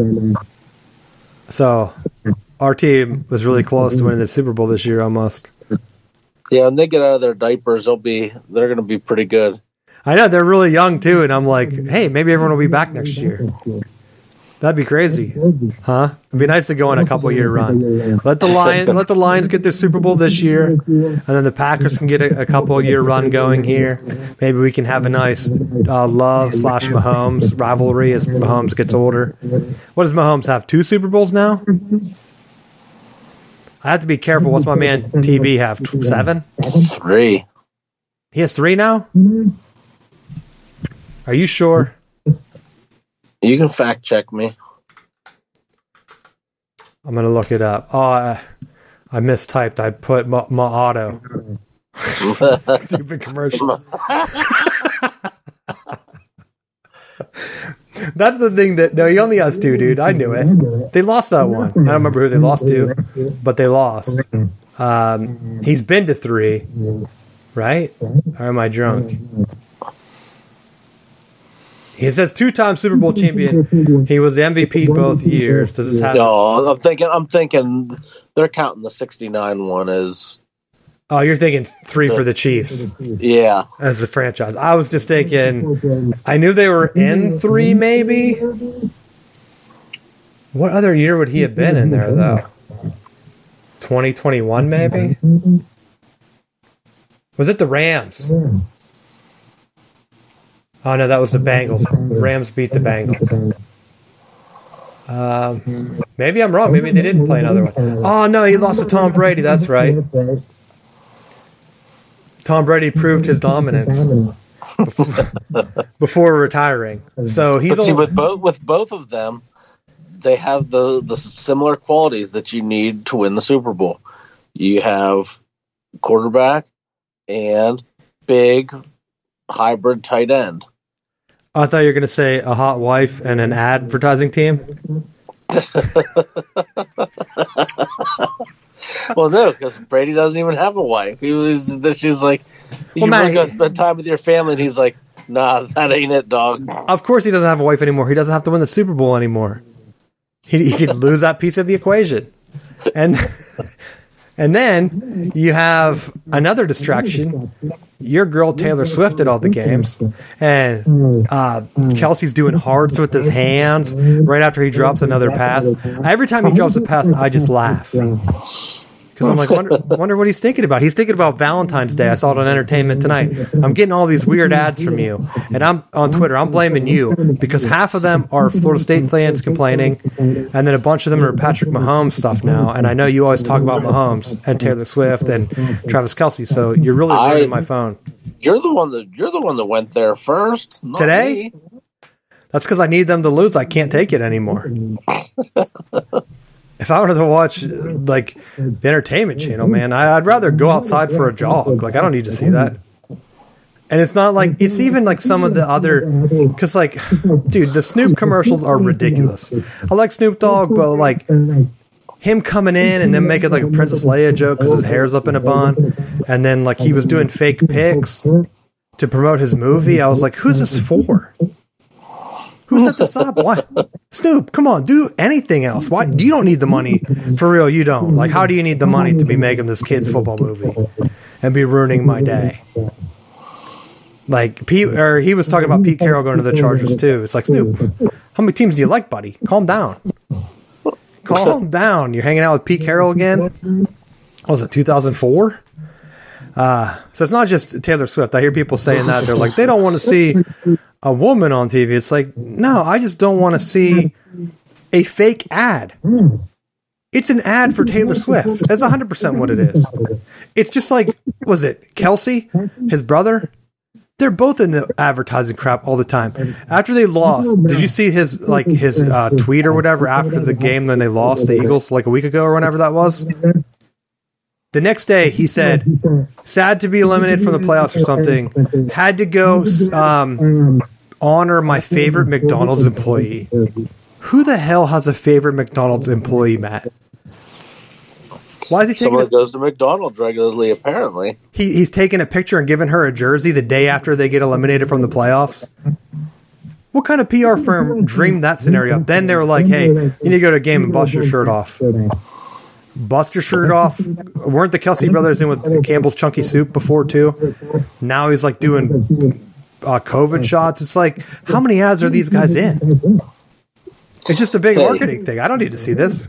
so our team was really close to winning the Super Bowl this year, almost. Yeah, when they get out of their diapers, they'll be they're going to be pretty good. I know they're really young too, and I'm like, hey, maybe everyone will be back next year. That'd be crazy, huh? It'd be nice to go on a couple year run. Let the Lions, let the Lions get their Super Bowl this year, and then the Packers can get a, a couple year run going here. Maybe we can have a nice uh, Love slash Mahomes rivalry as Mahomes gets older. What does Mahomes have? Two Super Bowls now? I have to be careful. What's my man T B have? Seven? Three. He has three now? Are you sure? You can fact check me. I'm going to look it up. Oh, I, I mistyped. I put Ma, Ma Auto. Stupid commercial. That's the thing that, no, he only has two, dude. I knew it. They lost that one. I don't remember who they lost to, but they lost. Um, he's been to three, right? Or am I drunk? He says two-time Super Bowl champion. He was the M V P both years. Does this happen? No, I'm thinking. I'm thinking they're counting the sixty-nine one as. Oh, you're thinking three for the Chiefs. Yeah, as the franchise. I was just thinking. I knew they were in three, maybe. What other year would he have been in there, though? twenty twenty-one, maybe. Was it the Rams? Oh, no, that was the Bengals. Rams beat the Bengals. Um, maybe I'm wrong. Maybe they didn't play another one. Oh, no, he lost to Tom Brady. That's right. Tom Brady proved his dominance before, before retiring. So he's but see, only, with both with both of them, they have the, the similar qualities that you need to win the Super Bowl. You have quarterback and big hybrid tight end. I thought you were going to say a hot wife and an advertising team. Well, no, because Brady doesn't even have a wife. He was. She's like, you well, want to go spend time with your family, and he's like, nah, that ain't it, dog. Of course, he doesn't have a wife anymore. He doesn't have to win the Super Bowl anymore. He, he could lose that piece of the equation, and and then you have another distraction. Your girl Taylor Swift at all the games, and uh, Kelsey's doing hearts with his hands right after he drops another pass. Every time he drops a pass, I just laugh because I'm like, wonder, wonder what he's thinking about. He's thinking about Valentine's Day. I saw it on Entertainment Tonight. I'm getting all these weird ads from you, and I'm on Twitter. I'm blaming you because half of them are Florida State fans complaining, and then a bunch of them are Patrick Mahomes stuff now. And I know you always talk about Mahomes and Taylor Swift and Travis Kelce, so you're really ruining my phone. You're the one that you're the one that went there first. Not Today? Me. That's because I need them to lose. I can't take it anymore. If I wanted to watch like the entertainment channel, man, I, I'd rather go outside for a jog. Like I don't need to see that. And it's not like it's even like some of the other because like, dude, the Snoop commercials are ridiculous. I like Snoop Dogg, but like him coming in and then making like a Princess Leia joke because his hair's up in a bun, and then like he was doing fake pics to promote his movie. I was like, who's this for? Who set this up? Why? Snoop, come on, do anything else. Why? You don't need the money. For real, you don't. Like, how do you need the money to be making this kid's football movie and be ruining my day? Like, Pete, or he was talking about Pete Carroll going to the Chargers, too. It's like, Snoop, how many teams do you like, buddy? Calm down. Calm down. You're hanging out with Pete Carroll again? What was it, two thousand four? Uh, so it's not just Taylor Swift. I hear people saying that. They're like, they don't want to see a woman on T V. It's like, no, I just don't want to see a fake ad. It's an ad for Taylor Swift. That's one hundred percent what it is. It's just like, was it Kelsey, his brother? They're both in the advertising crap all the time. After they lost, did you see his like his uh, tweet or whatever after the game when they lost the Eagles like a week ago or whenever that was? The next day, he said, sad to be eliminated from the playoffs or something. Had to go um, honor my favorite McDonald's employee. Who the hell has a favorite McDonald's employee, Matt? Why is he taking Someone a, goes to McDonald's regularly, apparently. he, he's taking a picture and giving her a jersey the day after they get eliminated from the playoffs? What kind of P R firm dreamed that scenario up? Then they were like, hey, you need to go to a game and bust your shirt off. Bust your shirt off. Weren't the Kelsey brothers in with Campbell's Chunky Soup before too? Now he's like doing uh, COVID shots. It's like, how many ads are these guys in? It's just a big marketing thing. I don't need to see this.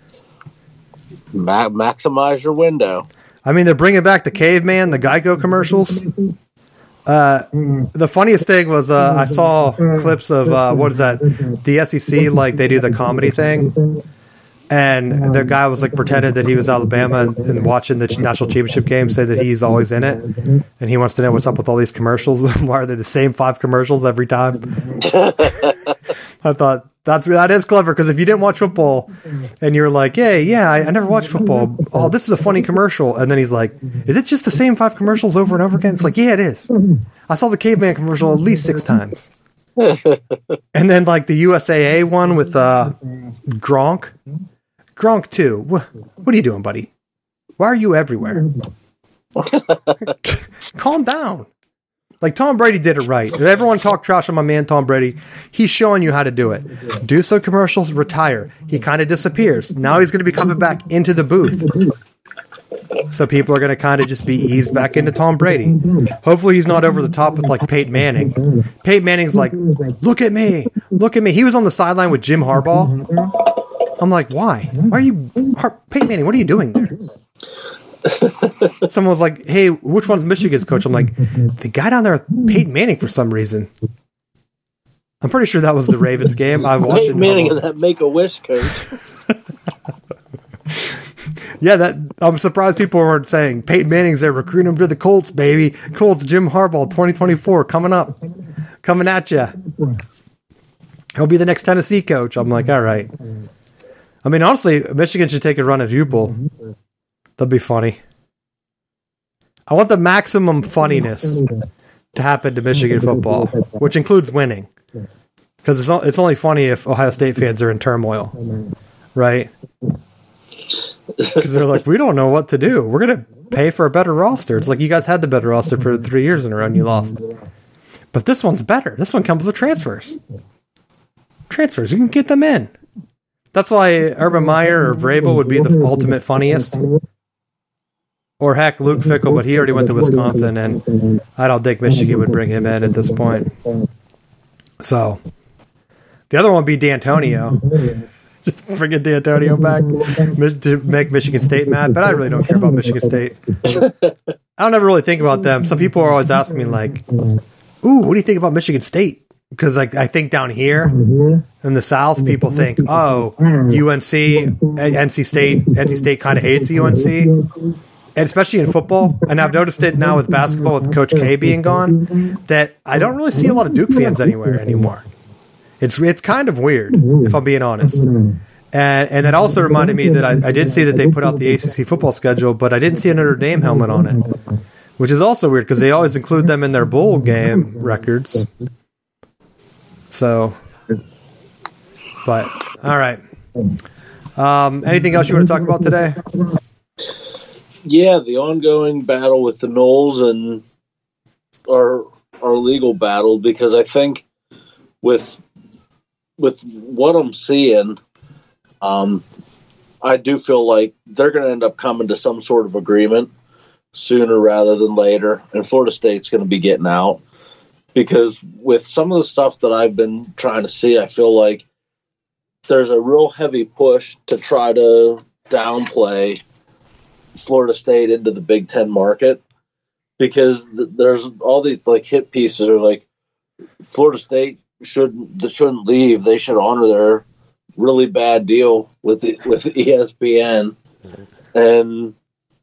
Ma- maximize your window. I mean, they're bringing back the Caveman, the Geico commercials. Uh, the funniest thing was uh, I saw clips of uh, what is that? The S E C, like they do the comedy thing. And the guy was like pretended that he was Alabama and watching the national championship game, said that he's always in it, and he wants to know what's up with all these commercials. Why are they the same five commercials every time? I thought that's that is clever because if you didn't watch football and you're like, yeah, yeah, I, I never watched football. Oh, this is a funny commercial, and then he's like, is it just the same five commercials over and over again? It's like, yeah, it is. I saw the Caveman commercial at least six times. And then like the U S A A one with uh, Gronk. Gronk too. What, what are you doing, buddy? Why are you everywhere? Calm down. Like Tom Brady did it right. If everyone talk trash on my man Tom Brady, he's showing you how to do it. Do some commercials, retire. He kind of disappears. Now he's going to be coming back into the booth. So people are going to kind of just be eased back into Tom Brady. Hopefully he's not over the top with like Peyton Manning. Peyton Manning's like, look at me. Look at me. He was on the sideline with Jim Harbaugh. I'm like, why? Why are you... Har- Peyton Manning, what are you doing there? Someone was like, hey, which one's Michigan's coach? I'm like, the guy down there with Peyton Manning for some reason. I'm pretty sure that was the Ravens game. I watched Peyton it. Manning and that Make-A-Wish coach. Yeah, that I'm surprised people weren't saying Peyton Manning's there recruiting him to the Colts, baby. Colts, Jim Harbaugh, twenty twenty-four coming up, coming at you. He'll be the next Tennessee coach. I'm like, all right. I mean, honestly, Michigan should take a run at Heupel. That'd be funny. I want the maximum funniness to happen to Michigan football, which includes winning. Because it's, it's only funny if Ohio State fans are in turmoil, right? Because they're like, we don't know what to do. We're going to pay for a better roster. It's like you guys had the better roster for three years in a row and you lost. But this one's better. This one comes with transfers. Transfers. You can get them in. That's why Urban Meyer or Vrabel would be the ultimate funniest. Or heck, Luke Fickell, but he already went to Wisconsin, and I don't think Michigan would bring him in at this point. So, the other one would be D'Antonio. Just bring D'Antonio back to make Michigan State mad, but I really don't care about Michigan State. I don't ever really think about them. Some people are always asking me, like, ooh, what do you think about Michigan State? Because like I think down here in the South, people think, oh, U N C, N C State, N C State kind of hates U N C, and especially in football. And I've noticed it now with basketball, with Coach K being gone, that I don't really see a lot of Duke fans anywhere anymore. It's it's kind of weird, if I'm being honest. And and it also reminded me that I, I did see that they put out the A C C football schedule, but I didn't see a Notre Dame helmet on it, which is also weird because they always include them in their bowl game records. So, but, all right. Um, anything else you want to talk about today? Yeah, the ongoing battle with the Knowles and our our legal battle, because I think with with what I'm seeing, um, I do feel like they're going to end up coming to some sort of agreement sooner rather than later, and Florida State's going to be getting out. Because with some of the stuff that I've been trying to see, I feel like there's a real heavy push to try to downplay Florida State into the Big Ten market. Because th- there's all these like hit pieces are like Florida State shouldn't they shouldn't leave. They should honor their really bad deal with the, with E S P N, and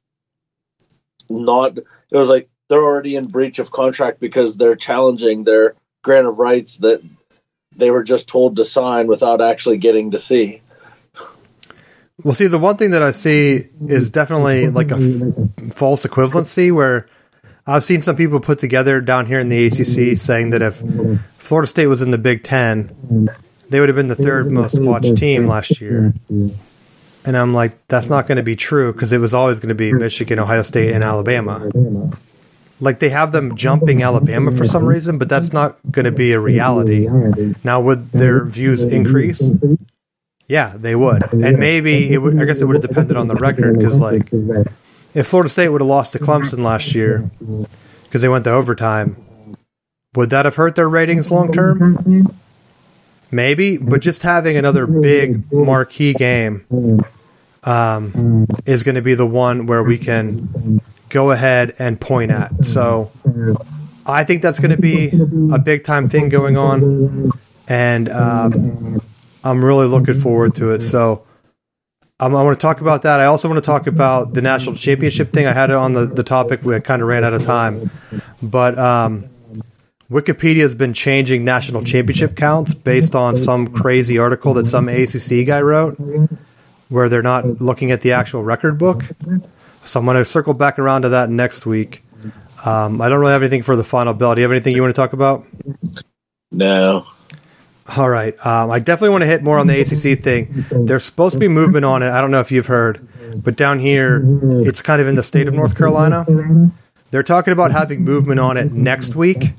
not. It was like. They're already in breach of contract because they're challenging their grant of rights that they were just told to sign without actually getting to see. Well, see, the one thing that I see is definitely like a f- false equivalency where I've seen some people put together down here in the A C C saying that if Florida State was in the Big Ten, they would have been the third most watched team last year. And I'm like, that's not going to be true because it was always going to be Michigan, Ohio State, and Alabama. Like, they have them jumping Alabama for some reason, but that's not going to be a reality. Now, would their views increase? Yeah, they would. And maybe, it would, I guess it would have depended on the record, because, like, if Florida State would have lost to Clemson last year, because they went to overtime, would that have hurt their ratings long term? Maybe, but just having another big marquee game um, is going to be the one where we can go ahead and point at. So I think that's going to be a big time thing going on, and um, I'm really looking forward to it. So um, I want to talk about that. I also want to talk about the national championship thing. I had it on the, the topic. We kind of ran out of time, but um, Wikipedia has been changing national championship counts based on some crazy article that some A C C guy wrote, where they're not looking at the actual record book. So I'm going to circle back around to that next week. Um, I don't really have anything for the final bell. Do you have anything you want to talk about? No. All right. Um, I definitely want to hit more on the A C C thing. There's supposed to be movement on it. I don't know if you've heard, but down here, it's kind of in the state of North Carolina. They're talking about having movement on it next week,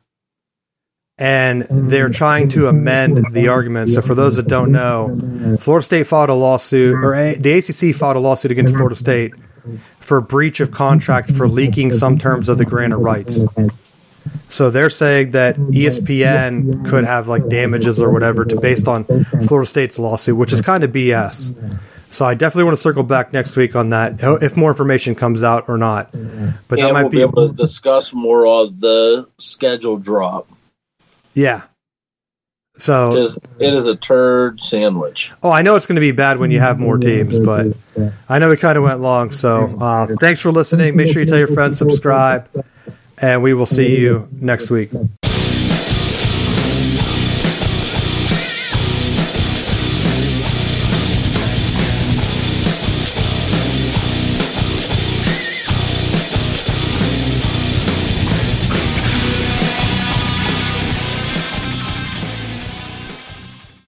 and they're trying to amend the argument. So for those that don't know, Florida State filed a lawsuit, or a, the A C C filed a lawsuit against Florida State for breach of contract for leaking some terms of the grant of rights. So they're saying that E S P N could have like damages or whatever to based on Florida State's lawsuit, which is kind of B S. So I definitely want to circle back next week on that, if more information comes out or not. But and that might we'll be, be able to discuss more of the schedule drop. Yeah. So because it is a turd sandwich. Oh, I know it's going to be bad when you have more teams, but I know we kind of went long. So uh, thanks for listening. Make sure you tell your friends, subscribe, and we will see you next week.